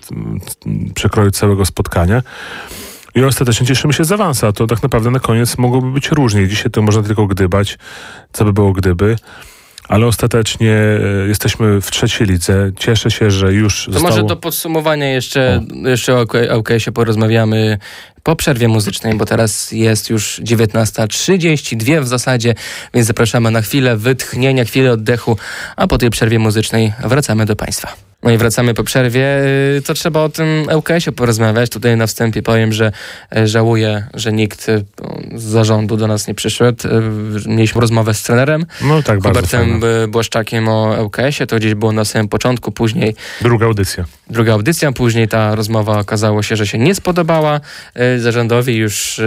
yy, przekroju całego spotkania. I ostatecznie cieszymy się z awansu, a to tak naprawdę na koniec mogłoby być różnie. Dzisiaj to można tylko gdybać, co by było gdyby. Ale ostatecznie jesteśmy w trzeciej lidze. Cieszę się, że już to zostało... może do podsumowania jeszcze, jeszcze o ŁKS-ie porozmawiamy po przerwie muzycznej, bo teraz jest już dziewiętnasta trzydzieści dwa w zasadzie, więc zapraszamy na chwilę wytchnienia, chwilę oddechu, a po tej przerwie muzycznej wracamy do Państwa. No i wracamy po przerwie. To trzeba o tym ŁKS-ie porozmawiać. Tutaj na wstępie powiem, że żałuję, że nikt z zarządu do nas nie przyszedł. Mieliśmy rozmowę z trenerem, no tak, Hubertem Błaszczakiem o ŁKS-ie. To gdzieś było na samym początku, później... Druga audycja. Druga audycja, później ta rozmowa okazało się, że się nie spodobała. Zarządowi już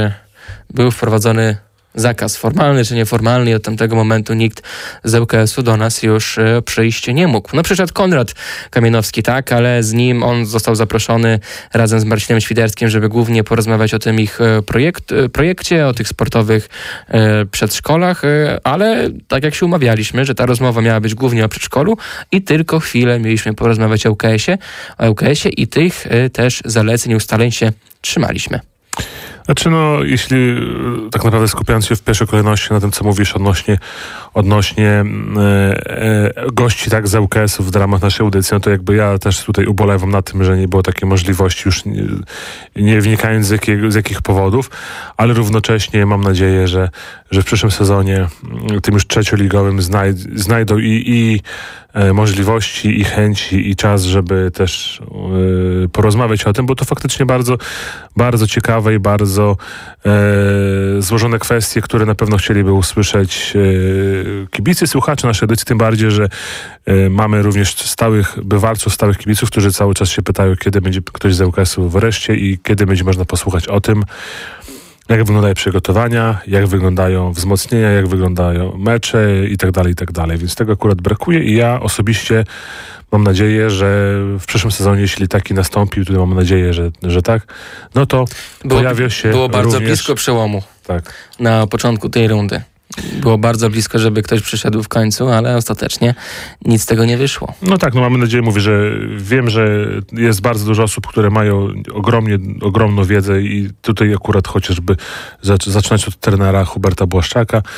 był wprowadzony zakaz formalny czy nieformalny i od tamtego momentu nikt z ŁKS-u do nas już e, przyjść nie mógł. No przyszedł Konrad Kamienowski, tak, ale z nim on został zaproszony razem z Marcinem Świderskim, żeby głównie porozmawiać o tym ich projekt, projekcie, o tych sportowych e, przedszkolach, e, ale tak jak się umawialiśmy, że ta rozmowa miała być głównie o przedszkolu i tylko chwilę mieliśmy porozmawiać o ŁKS-ie, o ŁKS-ie i tych e, też zaleceń i ustaleń się trzymaliśmy. Znaczy no, jeśli tak naprawdę skupiając się w pierwszej kolejności na tym, co mówisz odnośnie, odnośnie e, e, gości tak z ŁKS-ów w ramach naszej audycji, no to jakby ja też tutaj ubolewam na tym, że nie było takiej możliwości, już nie, nie wnikając z, jakiego, z jakich powodów, ale równocześnie mam nadzieję, że, że w przyszłym sezonie, tym już trzecioligowym, znajd, znajdą i, i e, możliwości, i chęci, i czas, żeby też e, porozmawiać o tym, bo to faktycznie bardzo, bardzo ciekawe i bardzo e, złożone kwestie, które na pewno chcieliby usłyszeć e, kibicy, słuchacze naszej edycji, tym bardziej, że e, mamy również stałych bywalców, stałych kibiców, którzy cały czas się pytają, kiedy będzie ktoś z ŁKS-u wreszcie i kiedy będzie można posłuchać o tym, jak wyglądają przygotowania, jak wyglądają wzmocnienia, jak wyglądają mecze i tak dalej, i tak dalej. Więc tego akurat brakuje i ja osobiście mam nadzieję, że w przyszłym sezonie, jeśli taki nastąpi, tutaj mam nadzieję, że, że tak, no to było, pojawia się Było bardzo również... blisko przełomu tak. na początku tej rundy. Było bardzo blisko, żeby ktoś przyszedł w końcu, ale ostatecznie nic z tego nie wyszło. No tak, no mamy nadzieję, mówię, że wiem, że jest bardzo dużo osób, które mają ogromnie, ogromną wiedzę i tutaj akurat chociażby zaczynać od trenera Huberta Błaszczaka,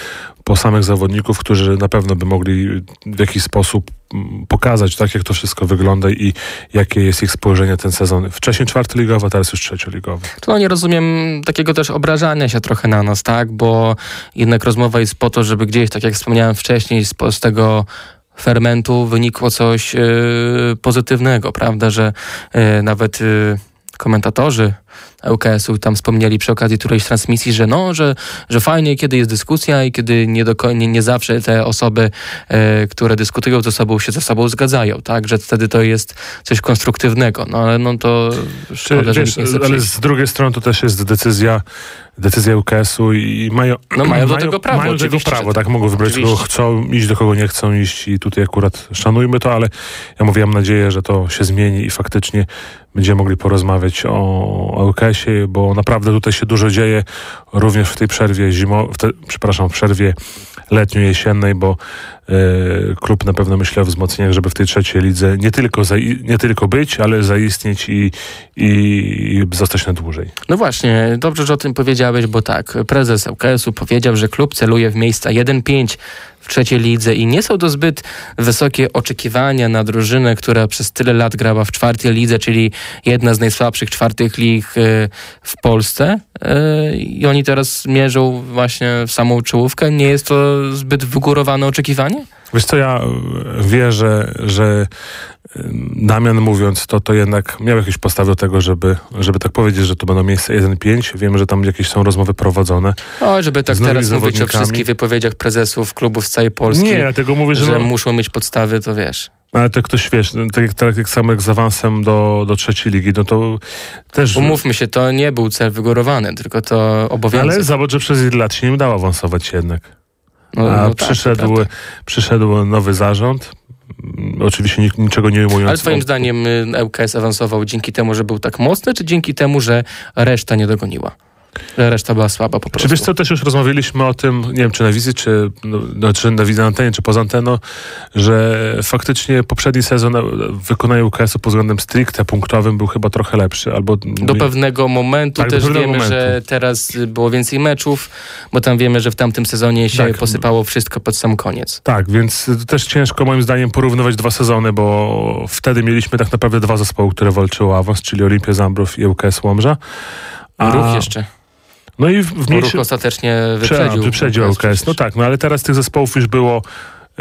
po samych zawodników, którzy na pewno by mogli w jakiś sposób pokazać, tak, jak to wszystko wygląda i jakie jest ich spojrzenie ten sezon. Wcześniej czwartoligowe, teraz już trzecioligowe. To no nie rozumiem takiego też obrażania się trochę na nas, tak? Bo jednak rozmowa jest po to, żeby gdzieś, tak jak wspomniałem wcześniej, z, z tego fermentu wynikło coś yy, pozytywnego, prawda? Że yy, nawet yy, komentatorzy L K S-u tam wspomnieli przy okazji którejś transmisji, że no, że, że fajnie, kiedy jest dyskusja i kiedy nie, do, nie, nie zawsze te osoby, e, które dyskutują ze sobą, się ze sobą zgadzają, tak? Że wtedy to jest coś konstruktywnego. No ale no to szkoda, że wiesz, nikt nie chce ale przyjść. z drugiej strony to też jest decyzja decyzja L K S-u i mają, no mają do tego prawo. Mają do tego prawo, tak, mogą wybrać, oczywiście. kogo chcą iść, do kogo nie chcą iść i tutaj akurat szanujmy to, ale ja mówię, mam nadzieję, że to się zmieni i faktycznie będziemy mogli porozmawiać o L K S-ie, bo naprawdę tutaj się dużo dzieje, również w tej przerwie zimo, w te, przepraszam, w przerwie letnio-jesiennej, bo e, klub na pewno myślał o wzmocnieniach, żeby w tej trzeciej lidze nie tylko, za, nie tylko być, ale zaistnieć i, i, i zostać na dłużej. No właśnie, dobrze, że o tym powiedziałeś, bo tak, prezes L K S-u powiedział, że klub celuje w miejsca jeden pięć w trzeciej lidze i nie są to zbyt wysokie oczekiwania na drużynę, która przez tyle lat grała w czwartej lidze, czyli jedna z najsłabszych czwartych lig w Polsce. I oni teraz mierzą właśnie w samą czołówkę. Nie jest to zbyt wygórowane oczekiwanie? Wiesz co, ja wierzę, że Damian mówiąc to, to jednak miał jakieś postawy do tego, żeby, żeby tak powiedzieć, że to będą miejsca jeden pięć. Wiemy, że tam jakieś są rozmowy prowadzone. O, żeby tak teraz mówić o wszystkich wypowiedziach prezesów klubów z całej Polski. Nie, ja tego mówię, że... że no, muszą mieć podstawy, to wiesz. Ale to ktoś, wiesz, tak jak, tak jak samo jak z awansem do, do trzeciej ligi, no to też... Umówmy się, to nie był cel wygórowany, tylko to obowiązek. Ale zobacz, że przez ile lat się nie udało awansować jednak. No, A no przyszedł, tak, przyszedł nowy zarząd. Oczywiście nic, niczego nie ujmując. Ale twoim zdaniem L K S awansował dzięki temu, że był tak mocny, czy dzięki temu, że reszta nie dogoniła? Że reszta była słaba po prostu. Czy wiesz co, też już rozmawialiśmy o tym, nie wiem, czy na wizji, czy, no, czy na wizji na antenie, czy poza anteną, że faktycznie poprzedni sezon wykonania U K S-u pod względem stricte punktowym był chyba trochę lepszy. Albo do pewnego momentu tak, też pewnego wiemy, momentu. że teraz było więcej meczów, bo tam wiemy, że w tamtym sezonie się tak. posypało wszystko pod sam koniec. Tak, więc też ciężko moim zdaniem porównywać dwa sezony, bo wtedy mieliśmy tak naprawdę dwa zespoły, które walczyły o awans, czyli Olimpia Zambrów i U K S Łomża. A Ruch jeszcze. No i w, w mniejszym... Ruch ostatecznie wyprzedził. Wyprzedził L K S. No tak, no ale teraz tych zespołów już było yy,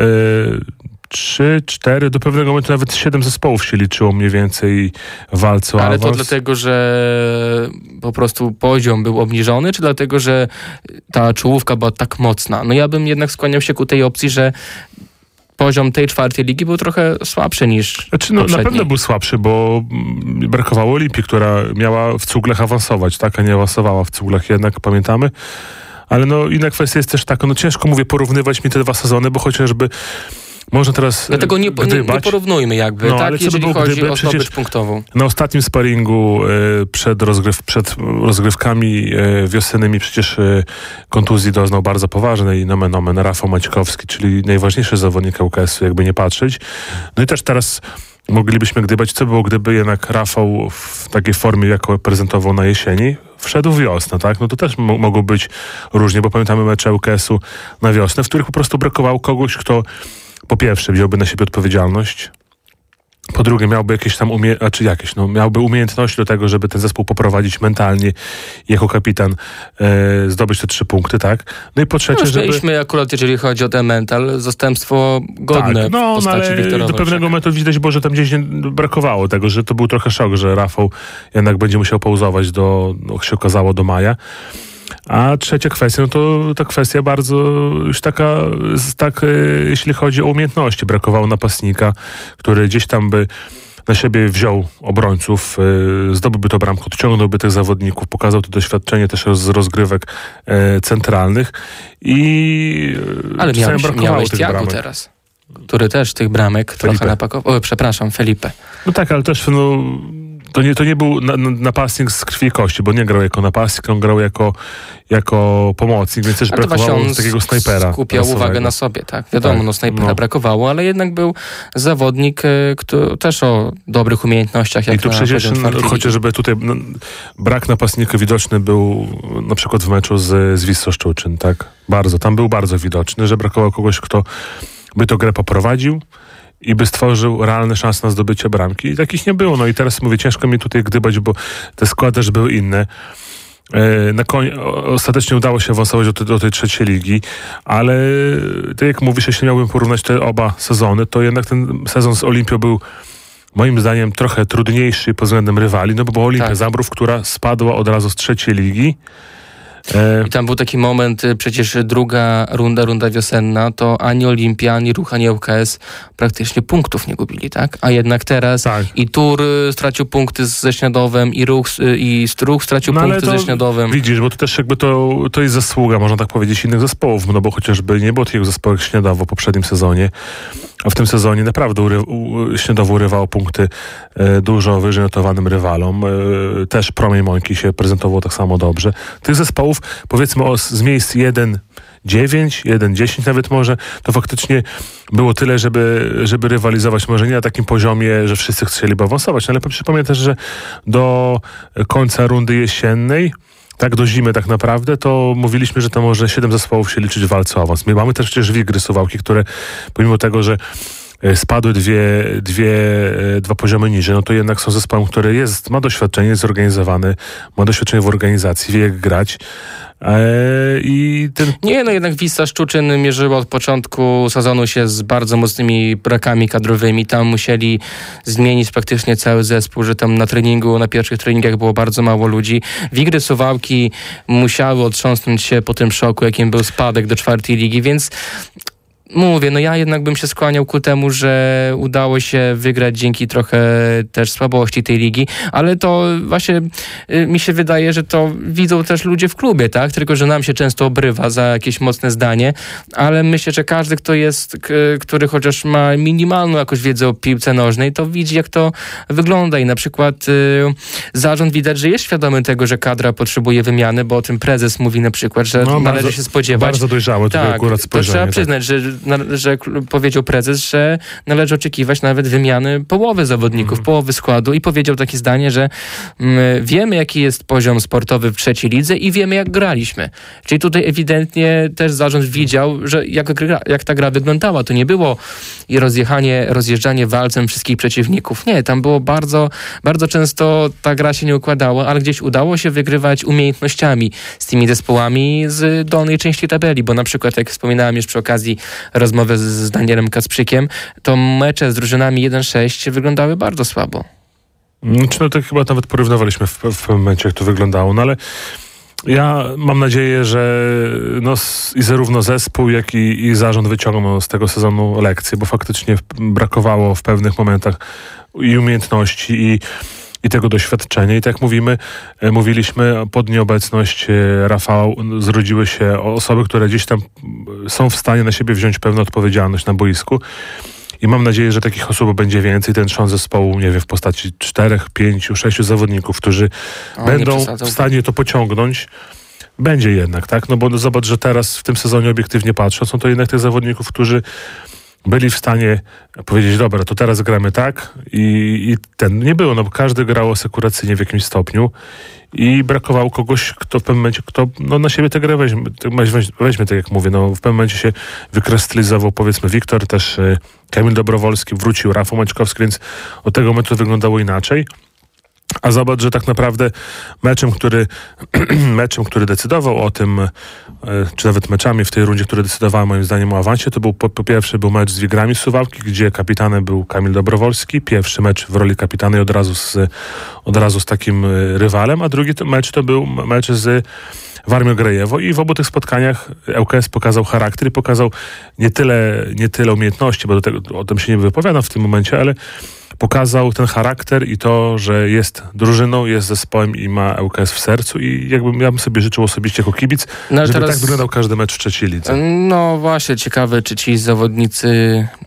trzy, cztery, do pewnego momentu nawet siedem zespołów się liczyło mniej więcej w walce o Ale awans. to dlatego, że po prostu poziom był obniżony, czy dlatego, że ta czołówka była tak mocna? No ja bym jednak skłaniał się ku tej opcji, że poziom tej czwartej ligi był trochę słabszy niż znaczy, no, poprzedniej. na pewno był słabszy, bo brakowało Olimpii, która miała w cuglach awansować, tak, a nie awansowała w cuglach, jednak pamiętamy. Ale no inna kwestia jest też taka, no ciężko mówię porównywać mi te dwa sezony, bo chociażby można teraz Dlatego nie, nie, nie porównujmy jakby, no, tak, ale jeżeli było, chodzi gdyby, o zdobycz punktową. Na ostatnim sparingu y, przed, rozgryw, przed rozgrywkami y, wiosennymi przecież y, kontuzji doznał bardzo poważnej, nomen omen Rafał Maćkowski, czyli najważniejszy zawodnik L K S-u, jakby nie patrzeć. No i też teraz moglibyśmy gdybać, co było, gdyby jednak Rafał w takiej formie, jaką prezentował na jesieni, wszedł w wiosnę, tak? No to też mo- mogło być różnie, bo pamiętamy mecze L K S-u na wiosnę, w których po prostu brakowało kogoś, kto po pierwsze wziąłby na siebie odpowiedzialność, po drugie miałby jakieś tam umie- a czy jakieś, no, miałby umiejętności do tego, żeby ten zespół poprowadzić mentalnie i jako kapitan e, zdobyć te trzy punkty, tak? No i po trzecie, no, żeby... mieliśmy akurat, jeżeli chodzi o ten mental, zastępstwo godne tak, no, w postaci no, ale Wiktora do pewnego momentu widać było, że tam gdzieś nie brakowało tego, że to był trochę szok, że Rafał jednak będzie musiał pauzować do, no, się okazało, do maja. A trzecia kwestia, no to ta kwestia bardzo już taka, tak, jeśli chodzi o umiejętności. Brakowało napastnika, który gdzieś tam by na siebie wziął obrońców, zdobyłby to bramkę, odciągnąłby tych zawodników, pokazał to doświadczenie też z rozgrywek centralnych i ale miałeś, brakowało miałeś tych Tiago bramek. teraz, który też tych bramek Felipe. trochę napakował. O, przepraszam, Felipe. No tak, ale też no, to nie, to nie był na, na, napastnik z krwi i kości, bo nie grał jako napastnik, on grał jako, jako pomocnik, więc też ale brakowało takiego snajpera. Skupiał rasowego. uwagę na sobie, tak. Wiadomo, tak, no snajpera no. brakowało, ale jednak był zawodnik, który też o dobrych umiejętnościach. Jak I tu na przecież poziom czwartej chociażby tutaj no, brak napastnika widoczny był na przykład w meczu z, z Wisłą Szczuczyn, tak? Bardzo, tam był bardzo widoczny, że brakowało kogoś, kto by tę grę poprowadził i by stworzył realne szanse na zdobycie bramki. I takich nie było. No i teraz mówię, ciężko mi tutaj gdybać, bo te składy też były inne. Na koń, ostatecznie udało się awansować do, do tej trzeciej ligi, ale tak jak mówisz, jeśli miałbym porównać te oba sezony, to jednak ten sezon z Olimpią był moim zdaniem trochę trudniejszy pod względem rywali, no bo była Olimpia tak. Zabrów, która spadła od razu z trzeciej ligi. I tam był taki moment, przecież druga runda, runda wiosenna, to ani Olimpia, ani Ruch, ani L K S praktycznie punktów nie gubili, tak? A jednak teraz tak. i Tur stracił punkty ze Śniadowem, i Ruch, i Ruch stracił no, punkty to, ze Śniadowem. Widzisz, bo to też jakby to, to jest zasługa, można tak powiedzieć, innych zespołów, no bo chociażby nie było takiego zespołu jak Śniadowo w poprzednim sezonie, a w tym sezonie naprawdę ury, u, Śniadowo urywało punkty e, dużo wyżej notowanym rywalom. E, też Promień Mońki się prezentował tak samo dobrze. Tych zespołów, powiedzmy o, z miejsc jeden dziewięć, jeden dziesięć nawet może, to faktycznie było tyle, żeby, żeby rywalizować, może nie na takim poziomie, że wszyscy chcieliby awansować, no ale przypomnę też, że do końca rundy jesiennej, tak do zimy tak naprawdę, to mówiliśmy, że to może siedem zespołów się liczyć w walce o awans. My mamy też przecież Wigry Suwałki, które pomimo tego, że spadły dwie, dwie, dwa poziomy niżej, no to jednak są zespołem, który jest, ma doświadczenie, jest zorganizowany, ma doświadczenie w organizacji, wie jak grać. Eee, i ten... Nie, no jednak Wisła Szczuczyn mierzyła od początku sezonu się z bardzo mocnymi brakami kadrowymi. Tam musieli zmienić praktycznie cały zespół, że tam na treningu, na pierwszych treningach było bardzo mało ludzi. Wigry Suwałki musiały otrząsnąć się po tym szoku, jakim był spadek do czwartej ligi, więc mówię, no ja jednak bym się skłaniał ku temu, że udało się wygrać dzięki trochę też słabości tej ligi, ale to właśnie y, mi się wydaje, że to widzą też ludzie w klubie, tak? Tylko, że nam się często obrywa za jakieś mocne zdanie, ale myślę, że każdy, kto jest, k- który chociaż ma minimalną jakąś wiedzę o piłce nożnej, to widzi, jak to wygląda i na przykład y, zarząd widać, że jest świadomy tego, że kadra potrzebuje wymiany, bo o tym prezes mówi na przykład, że no, należy bardzo, się spodziewać. Bardzo dojrzałe tak, akurat spojrzenie. To trzeba tak. przyznać, że Na, że powiedział prezes, że należy oczekiwać nawet wymiany połowy zawodników, mm. połowy składu i powiedział takie zdanie, że mm, wiemy, jaki jest poziom sportowy w trzeciej lidze i wiemy, jak graliśmy. Czyli tutaj ewidentnie też zarząd widział, że jak, gra, jak ta gra wyglądała. To nie było rozjechanie, rozjeżdżanie walcem wszystkich przeciwników. Nie, tam było bardzo, bardzo często ta gra się nie układała, ale gdzieś udało się wygrywać umiejętnościami z tymi zespołami z dolnej części tabeli, bo na przykład, jak wspominałem już przy okazji rozmowę z, z Danielem Kacprzykiem, to mecze z drużynami jeden sześć wyglądały bardzo słabo. Znaczy, no to chyba nawet porównywaliśmy w, w pewnym momencie, jak to wyglądało, no ale ja mam nadzieję, że no, i zarówno zespół, jak i, i zarząd wyciągną z tego sezonu lekcje, bo faktycznie brakowało w pewnych momentach i umiejętności, i i tego doświadczenia. I tak jak mówimy, mówiliśmy, pod nieobecność Rafała zrodziły się osoby, które gdzieś tam są w stanie na siebie wziąć pewną odpowiedzialność na boisku. I mam nadzieję, że takich osób będzie więcej. Ten trząs zespołu, nie wiem, w postaci czterech, pięciu, sześciu zawodników, którzy o, będą w stanie to pociągnąć. Będzie jednak, tak? No bo zobacz, że teraz w tym sezonie obiektywnie patrząc, są to jednak tych zawodników, którzy byli w stanie powiedzieć, dobra, to teraz gramy tak i, i ten, nie było, no bo każdy grał asekuracyjnie w jakimś stopniu i brakowało kogoś, kto w pewnym momencie, kto no, na siebie tę grę weźmie, weźmie, weźmie, tak jak mówię, no w pewnym momencie się wykrystalizował, powiedzmy, Wiktor, też y, Kamil Dobrowolski, wrócił Rafał Maćkowski, więc od tego momentu wyglądało inaczej. A zobacz, że tak naprawdę meczem, który meczem, który decydował o tym, czy nawet meczami w tej rundzie, które decydowały moim zdaniem o awansie, to był po, po pierwsze był mecz z Wigrami Suwałki, gdzie kapitanem był Kamil Dobrowolski, pierwszy mecz w roli kapitana i od razu z, od razu z takim rywalem, a drugi to mecz to był mecz z Warmią Grajewo i w obu tych spotkaniach L K S pokazał charakter i pokazał nie tyle, nie tyle umiejętności, bo do tego, o tym się nie wypowiadam w tym momencie, ale pokazał ten charakter i to, że jest drużyną, jest zespołem i ma L K S w sercu i jakbym ja bym sobie życzył osobiście jako kibic, no, żeby teraz tak wyglądał każdy mecz w trzeciej lidze. No właśnie, ciekawe, czy ci zawodnicy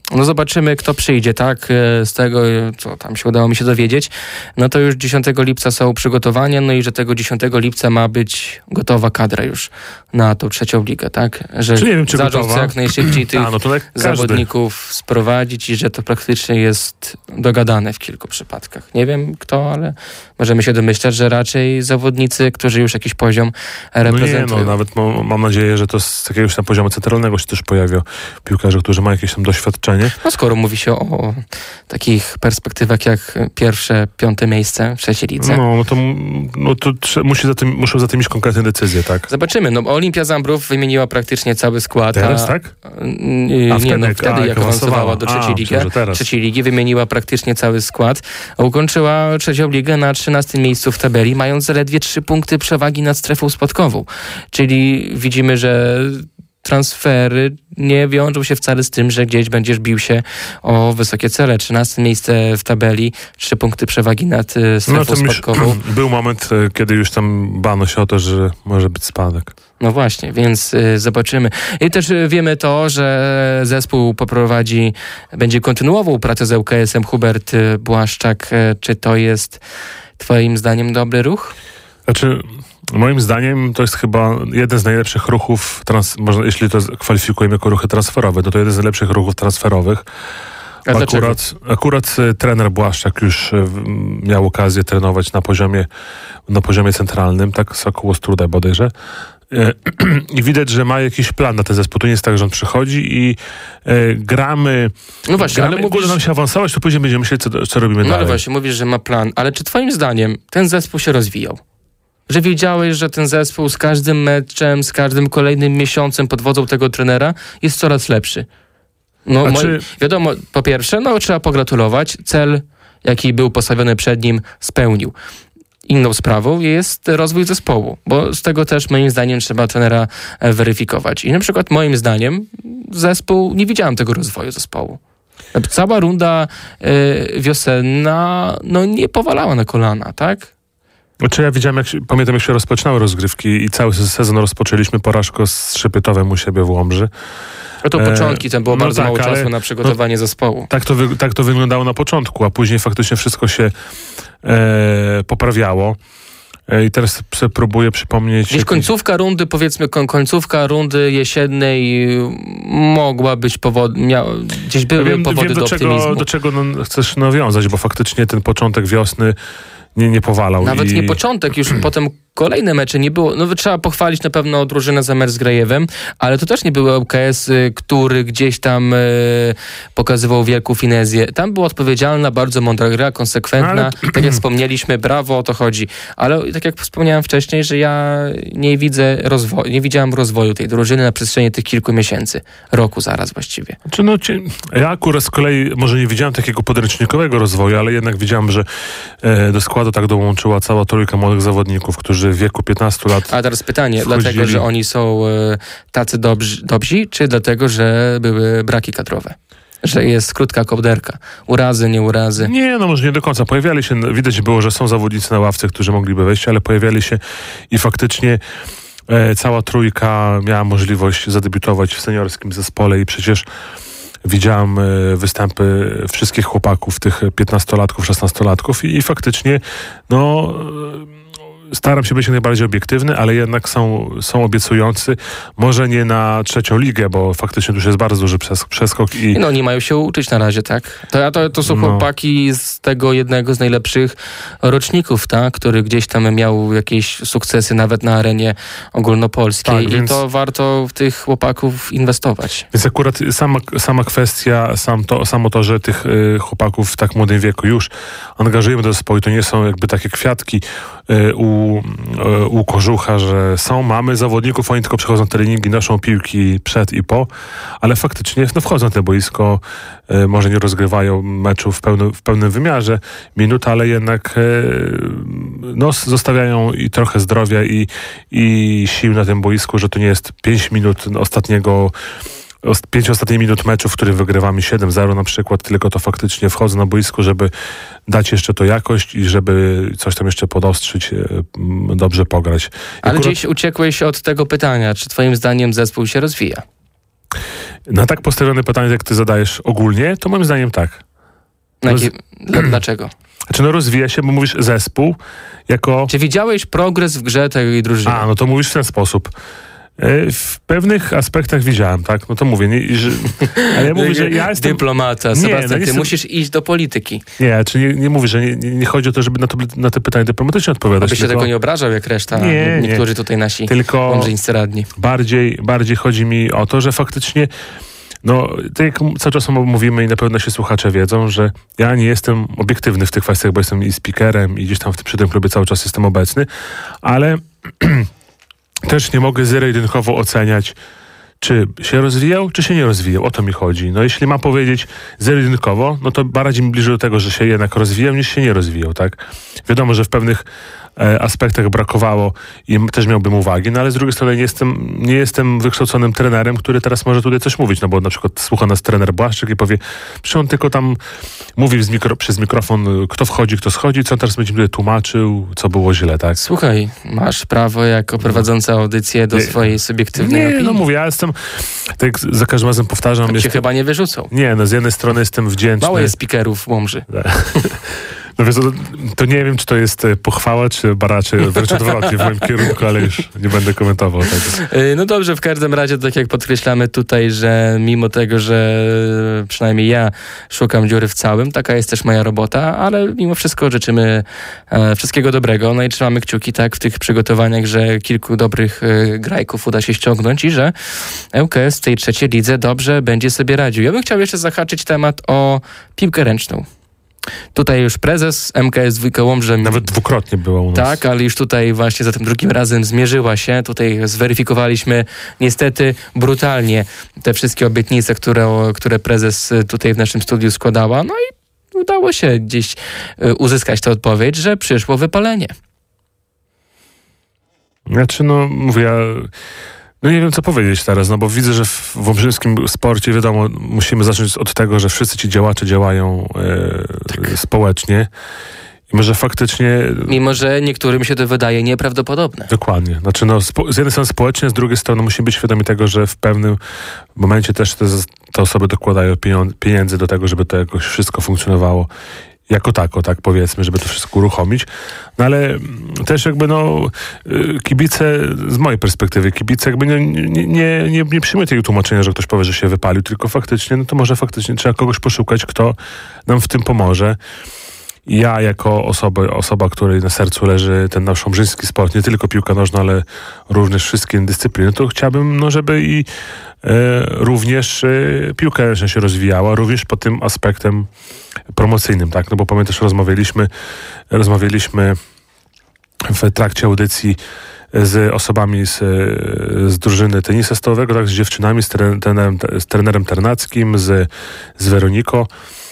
No zobaczymy, kto przyjdzie, tak? Z tego, co tam się udało mi się dowiedzieć, no to już dziesiątego lipca są przygotowania, no i że tego dziesiątego lipca ma być gotowa kadra już na tą trzecią ligę, tak? Że czy nie wiem, czy zarząd chce jak najszybciej tych A, no to jak zawodników sprowadzić i że to praktycznie jest dogadane w kilku przypadkach. Nie wiem kto, ale możemy się domyślać, że raczej zawodnicy, którzy już jakiś poziom reprezentują. No nie, no nawet mam, mam nadzieję, że to z jakiegoś tam poziomu centralnego się też pojawią piłkarze, którzy mają jakieś tam doświadczenie. No skoro mówi się o, o takich perspektywach jak pierwsze, piąte miejsce w trzeciej lidze. No, no to, no to trze- musi za tym, muszą za tym iść konkretne decyzje, tak? Zobaczymy. No Olimpia Zambrów wymieniła praktycznie cały skład. Teraz, a, tak? Nie, a wtedy, no wtedy a, jak awansowała do trzeciej ligi, trzeciej ligi, wymieniła praktycznie cały skład, a ukończyła trzecią ligę na trzynastym miejscu w tabeli, mając zaledwie trzy punkty przewagi nad strefą spadkową. Czyli widzimy, że transfery nie wiążą się wcale z tym, że gdzieś będziesz bił się o wysokie cele. trzynaste miejsce w tabeli, trzy punkty przewagi nad strefą no, spadkową. Był moment, kiedy już tam bano się o to, że może być spadek. No właśnie, więc y, zobaczymy. I też y, wiemy to, że zespół poprowadzi, będzie kontynuował pracę z ŁKS-em Hubert y, Błaszczak. Y, czy to jest twoim zdaniem dobry ruch? Znaczy... Moim zdaniem to jest chyba jeden z najlepszych ruchów, trans- można, jeśli to kwalifikujemy jako ruchy transferowe, to to jeden z najlepszych ruchów transferowych. A akurat, akurat trener Błaszczak już miał okazję trenować na poziomie, na poziomie centralnym, tak Sokół Ostróda bodajże. I widać, że ma jakiś plan na ten zespół. To nie jest tak, że on przychodzi i e, gramy. No właśnie, gramy, ale mówisz... uda nam się awansować, to później będziemy myśleć, co, co robimy no dalej. No ale właśnie, mówisz, że ma plan. Ale czy twoim zdaniem ten zespół się rozwijał? Że wiedziałeś, że ten zespół z każdym meczem, z każdym kolejnym miesiącem pod wodzą tego trenera jest coraz lepszy. No, moi, czy... Wiadomo, po pierwsze, no trzeba pogratulować. Cel, jaki był postawiony przed nim, spełnił. Inną sprawą jest rozwój zespołu, bo z tego też moim zdaniem trzeba trenera weryfikować. I na przykład moim zdaniem zespół, nie widziałem tego rozwoju zespołu. Cała runda y, wiosenna no nie powalała na kolana, tak? Znaczy ja widziałem, jak się, pamiętam jak się rozpoczynały rozgrywki i cały sezon rozpoczęliśmy porażką z Szypytowem u siebie w Łomży. No to początki, tam było no bardzo tak, mało ale, czasu na przygotowanie no, zespołu. Tak to, wy, tak to wyglądało na początku, a później faktycznie wszystko się e, poprawiało. E, I teraz próbuję przypomnieć... Gdzieś końcówka rundy, powiedzmy końcówka rundy jesiennej mogła być powod... Mia... Gdzieś były ja wiem, powody wiem, do, do czego, optymizmu. do czego no, chcesz nawiązać, bo faktycznie ten początek wiosny nie, nie powalał. Nawet i... nie początek, już potem kolejne mecze nie było. No trzeba pochwalić na pewno drużynę Zamer z Grajewem, ale to też nie był ŁKS, który gdzieś tam e, pokazywał wielką finezję. Tam była odpowiedzialna, bardzo mądra gra, konsekwentna. Ale... Tak jak wspomnieliśmy, brawo, o to chodzi. Ale tak jak wspomniałem wcześniej, że ja nie widzę rozwoju, nie widziałem rozwoju tej drużyny na przestrzeni tych kilku miesięcy. Roku zaraz właściwie. Czy no, ja akurat z kolei może nie widziałem takiego podręcznikowego rozwoju, ale jednak widziałem, że e, do składu tak dołączyła cała trójka młodych zawodników, którzy w wieku piętnastu lat. A teraz pytanie, wchodzili... dlatego, że oni są e, tacy dobrzy, dobrzy, czy dlatego, że były braki kadrowe? Że jest krótka kołderka. Urazy, nie urazy. Nie, no może nie do końca. Pojawiali się, widać było, że są zawodnicy na ławce, którzy mogliby wejść, ale pojawiali się i faktycznie e, cała trójka miała możliwość zadebiutować w seniorskim zespole i przecież widziałem e, występy wszystkich chłopaków, tych piętnastolatków, szesnastolatków i, i faktycznie no... E, staram się być jak najbardziej obiektywny, ale jednak są, są obiecujący. Może nie na trzecią ligę, bo faktycznie tu już jest bardzo duży przes- przeskok. I no nie mają się uczyć na razie, tak? To, to, to są no. chłopaki z tego jednego z najlepszych roczników, tak? Który gdzieś tam miał jakieś sukcesy nawet na arenie ogólnopolskiej tak, i więc... to warto w tych chłopaków inwestować. Więc akurat sama, sama kwestia, sam to, samo to, że tych y, chłopaków w tak młodym wieku już angażujemy do zespołu, to nie są jakby takie kwiatki y, u u Kożucha, że są, mamy zawodników, oni tylko przychodzą na treningi, noszą piłki przed i po, ale faktycznie no, wchodzą na to boisko, e, może nie rozgrywają meczu w pełnym, w pełnym wymiarze minut, ale jednak e, no, zostawiają i trochę zdrowia i, i sił na tym boisku, że to nie jest pięć minut ostatniego pięć ostatnich minut meczu, w którym wygrywamy siedem zero na przykład, tylko to faktycznie wchodzą na boisko, żeby dać jeszcze to jakość i żeby coś tam jeszcze podostrzyć, dobrze pograć. I Ale akurat... gdzieś uciekłeś od tego pytania, czy twoim zdaniem zespół się rozwija? Na tak postawione pytanie, jak ty zadajesz ogólnie, to moim zdaniem tak. Roz... Dlaczego? Znaczy no rozwija się, bo mówisz zespół jako... Czy widziałeś progres w grze tej drużyny? A, no to mówisz w ten sposób. W pewnych aspektach widziałem, tak? No to mówię, nie, że, ale ja mówię, że ja jestem... Dyplomata, Sebastian, nie, no ty jestem... musisz iść do polityki. Nie, czy nie, nie mówię, że nie, nie chodzi o to, żeby na, to, na te pytania dyplomatycznie odpowiadać. Aby się tylko... tego nie obrażał jak reszta, nie, niektórzy nie. tutaj nasi tylko łomżyńscy radni. Bardziej, bardziej chodzi mi o to, że faktycznie no, tak jak cały czas mówimy i na pewno się słuchacze wiedzą, że ja nie jestem obiektywny w tych kwestiach, bo jestem i speakerem i gdzieś tam w tym, przy tym klubie cały czas jestem obecny, ale też nie mogę zero-jedynkowo oceniać, czy się rozwijał, czy się nie rozwijał. O to mi chodzi. No jeśli mam powiedzieć zero-jedynkowo, no to bardziej mi bliżej do tego, że się jednak rozwijał, niż się nie rozwijał, tak? Wiadomo, że w pewnych e, aspektach brakowało i też miałbym uwagi, no ale z drugiej strony nie jestem, nie jestem wykształconym trenerem, który teraz może tutaj coś mówić, no bo na przykład słucha nas trener Błaszczyk i powie, że on tylko tam mówi z mikro, przez mikrofon, kto wchodzi, kto schodzi, co on teraz będzie tutaj tłumaczył, co było źle, tak? Słuchaj, masz prawo jako prowadząca audycję do nie, swojej subiektywnej nie, opinii. no mówię, ja jestem, tak jak za każdym razem powtarzam... Tam jestem, cię chyba nie wyrzucą. Nie, no z jednej strony jestem wdzięczny... Mało jest speakerów w Łomży. No wiesz, to, to nie wiem, czy to jest pochwała, czy baracie, wręcz odwrotnie w moim kierunku, ale już nie będę komentował tego. No dobrze, w każdym razie, tak jak podkreślamy tutaj, że mimo tego, że przynajmniej ja szukam dziury w całym, taka jest też moja robota, ale mimo wszystko życzymy e, wszystkiego dobrego, no i trzymamy kciuki tak w tych przygotowaniach, że kilku dobrych e, grajków uda się ściągnąć i że ŁKS w tej trzeciej lidze dobrze będzie sobie radził. Ja bym chciał jeszcze zahaczyć temat o piłkę ręczną. Tutaj już prezes M K S Dwójka Łomża... Nawet dwukrotnie była u nas. Tak, ale już tutaj właśnie za tym drugim razem zmierzyła się. Tutaj zweryfikowaliśmy niestety brutalnie te wszystkie obietnice, które, które prezes tutaj w naszym studiu składała. No i udało się gdzieś uzyskać tę odpowiedź, że przyszło wypalenie. Znaczy, no mówię, ja... No nie wiem, co powiedzieć teraz, no bo widzę, że w łomżyńskim sporcie, wiadomo, musimy zacząć od tego, że wszyscy ci działacze działają e, tak. społecznie i może faktycznie... Mimo, że niektórym się to wydaje nieprawdopodobne. Dokładnie. Znaczy, no, spo, z jednej strony społecznie, z drugiej strony musimy być świadomi tego, że w pewnym momencie też te, te osoby dokładają pieniędzy do tego, żeby to jakoś wszystko funkcjonowało jako tako, tak powiedzmy, żeby to wszystko uruchomić. No ale też jakby no kibice, z mojej perspektywy, kibice jakby nie, nie, nie, nie, nie przyjmują tego tłumaczenia, że ktoś powie, że się wypalił, tylko faktycznie, no to może faktycznie trzeba kogoś poszukać, kto nam w tym pomoże. Ja jako osoba, osoba, której na sercu leży ten nasz łomżyński sport, nie tylko piłka nożna, ale również wszystkie dyscypliny, to chciałbym, no żeby i e, również e, piłka ręczna się rozwijała, również pod tym aspektem promocyjnym, tak? No bo pamiętasz, rozmawialiśmy, rozmawialiśmy w trakcie audycji z osobami z, z drużyny tenisa stołowego, tak, z dziewczynami, z trenerem, z trenerem Ternackim, z, z Weroniką.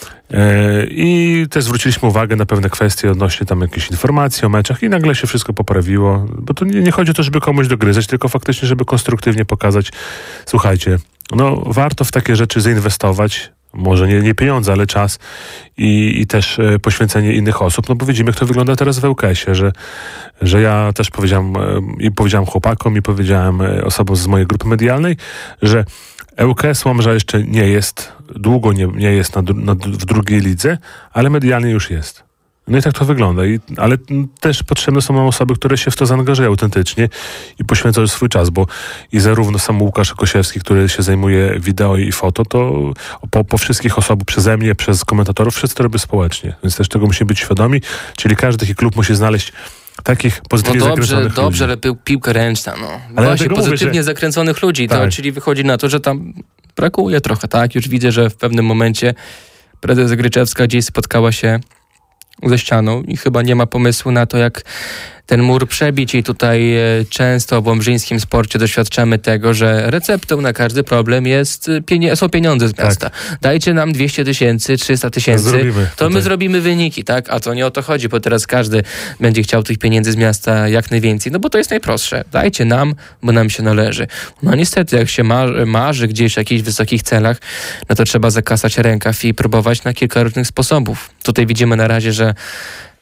I też zwróciliśmy uwagę na pewne kwestie odnośnie tam jakichś informacji o meczach i nagle się wszystko poprawiło, bo to nie, nie chodzi o to, żeby komuś dogryzać, tylko faktycznie, żeby konstruktywnie pokazać, słuchajcie, no warto w takie rzeczy zainwestować, może nie, nie pieniądze, ale czas i, i też e, poświęcenie innych osób, no bo widzimy, jak to wygląda teraz w ŁKS-ie, że, że ja też powiedziałem e, i powiedziałem chłopakom i powiedziałem e, osobom z mojej grupy medialnej, że ŁKS Łomża jeszcze nie jest, długo nie, nie jest na, na, w drugiej lidze, ale medialnie już jest. No i tak to wygląda. I, ale też potrzebne są nam osoby, które się w to zaangażują autentycznie i poświęcają swój czas, bo i zarówno sam Łukasz Kosiewski, który się zajmuje wideo i foto, to po, po wszystkich osobach, przeze mnie, przez komentatorów, wszyscy to robią społecznie. Więc też tego musimy być świadomi, czyli każdy taki klub musi znaleźć takich pozytywnie no dobrze, zakręconych dobrze, ludzi. ale piłka ręczna, no. Ale właśnie pozytywnie mówię, że... zakręconych ludzi, tak. To czyli wychodzi na to, że tam brakuje trochę, tak? Już widzę, że w pewnym momencie prezes Gryczewska gdzieś spotkała się ze ścianą i chyba nie ma pomysłu na to, jak ten mur przebić i tutaj często w łomżyńskim sporcie doświadczamy tego, że receptą na każdy problem jest pienie- są pieniądze z miasta. Tak. Dajcie nam dwieście tysięcy, trzysta tysięcy, to tutaj. My zrobimy wyniki, tak? A to nie o to chodzi, bo teraz każdy będzie chciał tych pieniędzy z miasta jak najwięcej, no bo to jest najprostsze. Dajcie nam, bo nam się należy. No niestety, jak się marzy, marzy gdzieś w jakichś wysokich celach, no to trzeba zakasać rękaw i próbować na kilka różnych sposobów. Tutaj widzimy na razie, że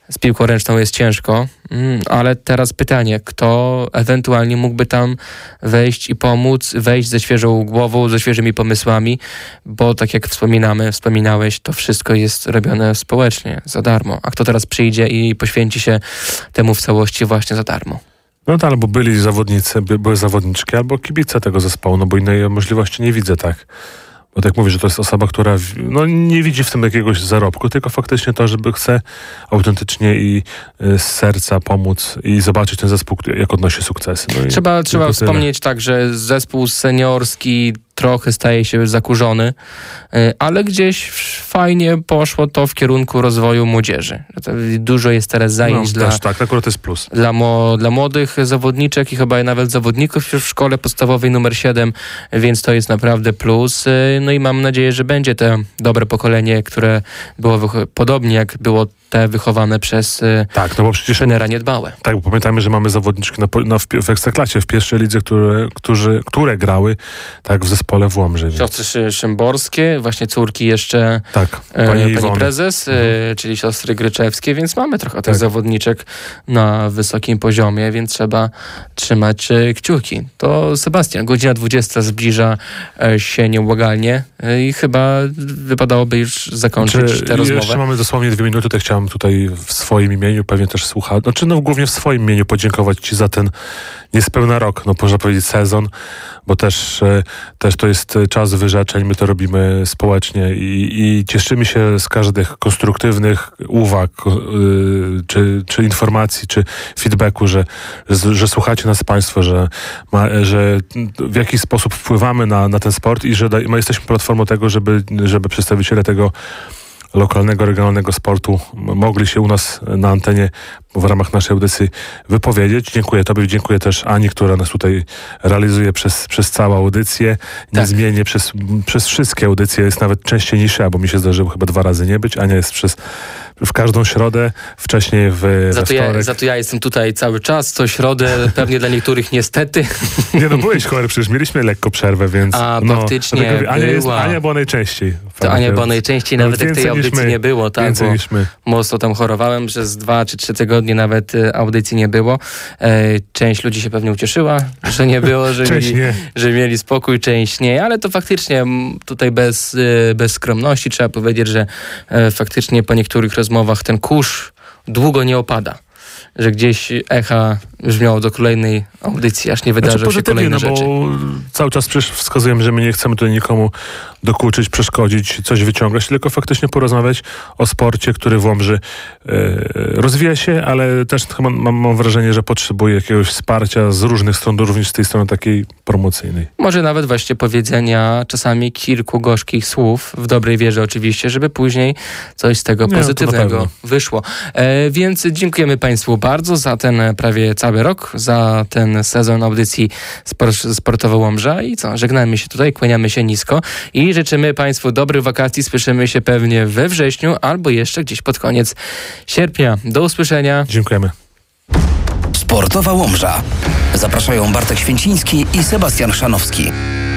z piłką ręczną jest ciężko, ale teraz pytanie, kto ewentualnie mógłby tam wejść i pomóc, wejść ze świeżą głową, ze świeżymi pomysłami, bo tak jak wspominamy, wspominałeś, to wszystko jest robione społecznie, za darmo. A kto teraz przyjdzie i poświęci się temu w całości właśnie za darmo? No to albo byli zawodnicy, by, były zawodniczki, albo kibice tego zespołu, no bo innej możliwości nie widzę, tak. Bo tak mówię, że to jest osoba, która no, nie widzi w tym jakiegoś zarobku, tylko faktycznie to, żeby chce autentycznie i y, z serca pomóc i zobaczyć ten zespół, jak odnosi sukcesy. No trzeba trzeba wspomnieć tak, że zespół seniorski trochę staje się zakurzony, ale gdzieś fajnie poszło to w kierunku rozwoju młodzieży. Dużo jest teraz zajęć no, dla, też tak, akurat to jest plus. Dla, mo, dla młodych zawodniczek i chyba nawet zawodników już w szkole podstawowej numer siedem, więc to jest naprawdę plus. No i mam nadzieję, że będzie to dobre pokolenie, które było wycho- podobnie jak było te wychowane przez tak, no bo przecież trenera Niedbałe. Tak, bo pamiętajmy, że mamy zawodniczki na, na, w, w Ekstraklasie, w pierwszej lidze, które, którzy, które grały tak w zespole w Łomży. Siostry Szymborskie, właśnie córki jeszcze tak, pani, pani prezes, mhm. czyli siostry Gryczewskie, więc mamy trochę tych tak. zawodniczek na wysokim poziomie, więc trzeba trzymać kciuki. To Sebastian, godzina dwudziesta zbliża się nieubłagalnie i chyba wypadałoby już zakończyć Czy tę rozmowę. Jeszcze mamy dosłownie dwie minuty, to chciałem tutaj w swoim imieniu, pewnie też słuchać, znaczy no głównie w swoim imieniu podziękować Ci za ten niespełna rok, no można powiedzieć sezon, bo też, też to jest czas wyrzeczeń, my to robimy społecznie i, i cieszymy się z każdych konstruktywnych uwag, yy, czy, czy informacji, czy feedbacku, że, że, że słuchacie nas Państwo, że, ma, że w jakiś sposób wpływamy na, na ten sport i że da, my jesteśmy platformą tego, żeby, żeby przedstawiciele tego lokalnego, regionalnego sportu mogli się u nas na antenie w ramach naszej audycji wypowiedzieć. Dziękuję Tobie, dziękuję też Ani, która nas tutaj realizuje przez, przez całą audycję. Niezmiennie tak. przez, przez wszystkie audycje, jest nawet częściej niż ja, bo mi się zdarzyło chyba dwa razy nie być. Ania jest przez w każdą środę, wcześniej w za to, wtorek. ja, za to ja jestem tutaj cały czas, co środę, pewnie dla niektórych niestety. Nie no, byłeś chory, przecież mieliśmy lekko przerwę, więc... A, no, faktycznie Ania, była. jest, Ania była najczęściej. To Ania była najczęściej, nawet jak tej audycji nie było, tak? Więcej bo niż my. Mocno tam chorowałem, przez dwa czy trzy tygodnie nawet audycji nie było. E, część ludzi się pewnie ucieszyła, że nie było, że, mieli, nie. że mieli spokój, część nie, ale to faktycznie tutaj bez, bez skromności trzeba powiedzieć, że e, faktycznie po niektórych rozmowach ten kurz długo nie opada. Że gdzieś echa brzmiało do kolejnej audycji, aż nie wydarzą znaczy, się kolejne no rzeczy. Bo cały czas przecież wskazujemy, że my nie chcemy tutaj nikomu dokuczyć, przeszkodzić, coś wyciągać, tylko faktycznie porozmawiać o sporcie, który w Łomży e, rozwija się, ale też chyba mam, mam wrażenie, że potrzebuje jakiegoś wsparcia z różnych stron, również z tej strony takiej promocyjnej. Może nawet właśnie powiedzenia czasami kilku gorzkich słów, w dobrej wierze oczywiście, żeby później coś z tego nie, pozytywnego wyszło. E, więc dziękujemy Państwu bardzo za ten prawie cały rok, za ten sezon audycji Sport, Sportowa Łomża i co, żegnamy się tutaj, kłaniamy się nisko i życzymy Państwu dobrych wakacji, słyszymy się pewnie we wrześniu albo jeszcze gdzieś pod koniec sierpnia. Do usłyszenia. Dziękujemy. Sportowa Łomża. Zapraszają Bartek Święciński i Sebastian Chrzanowski.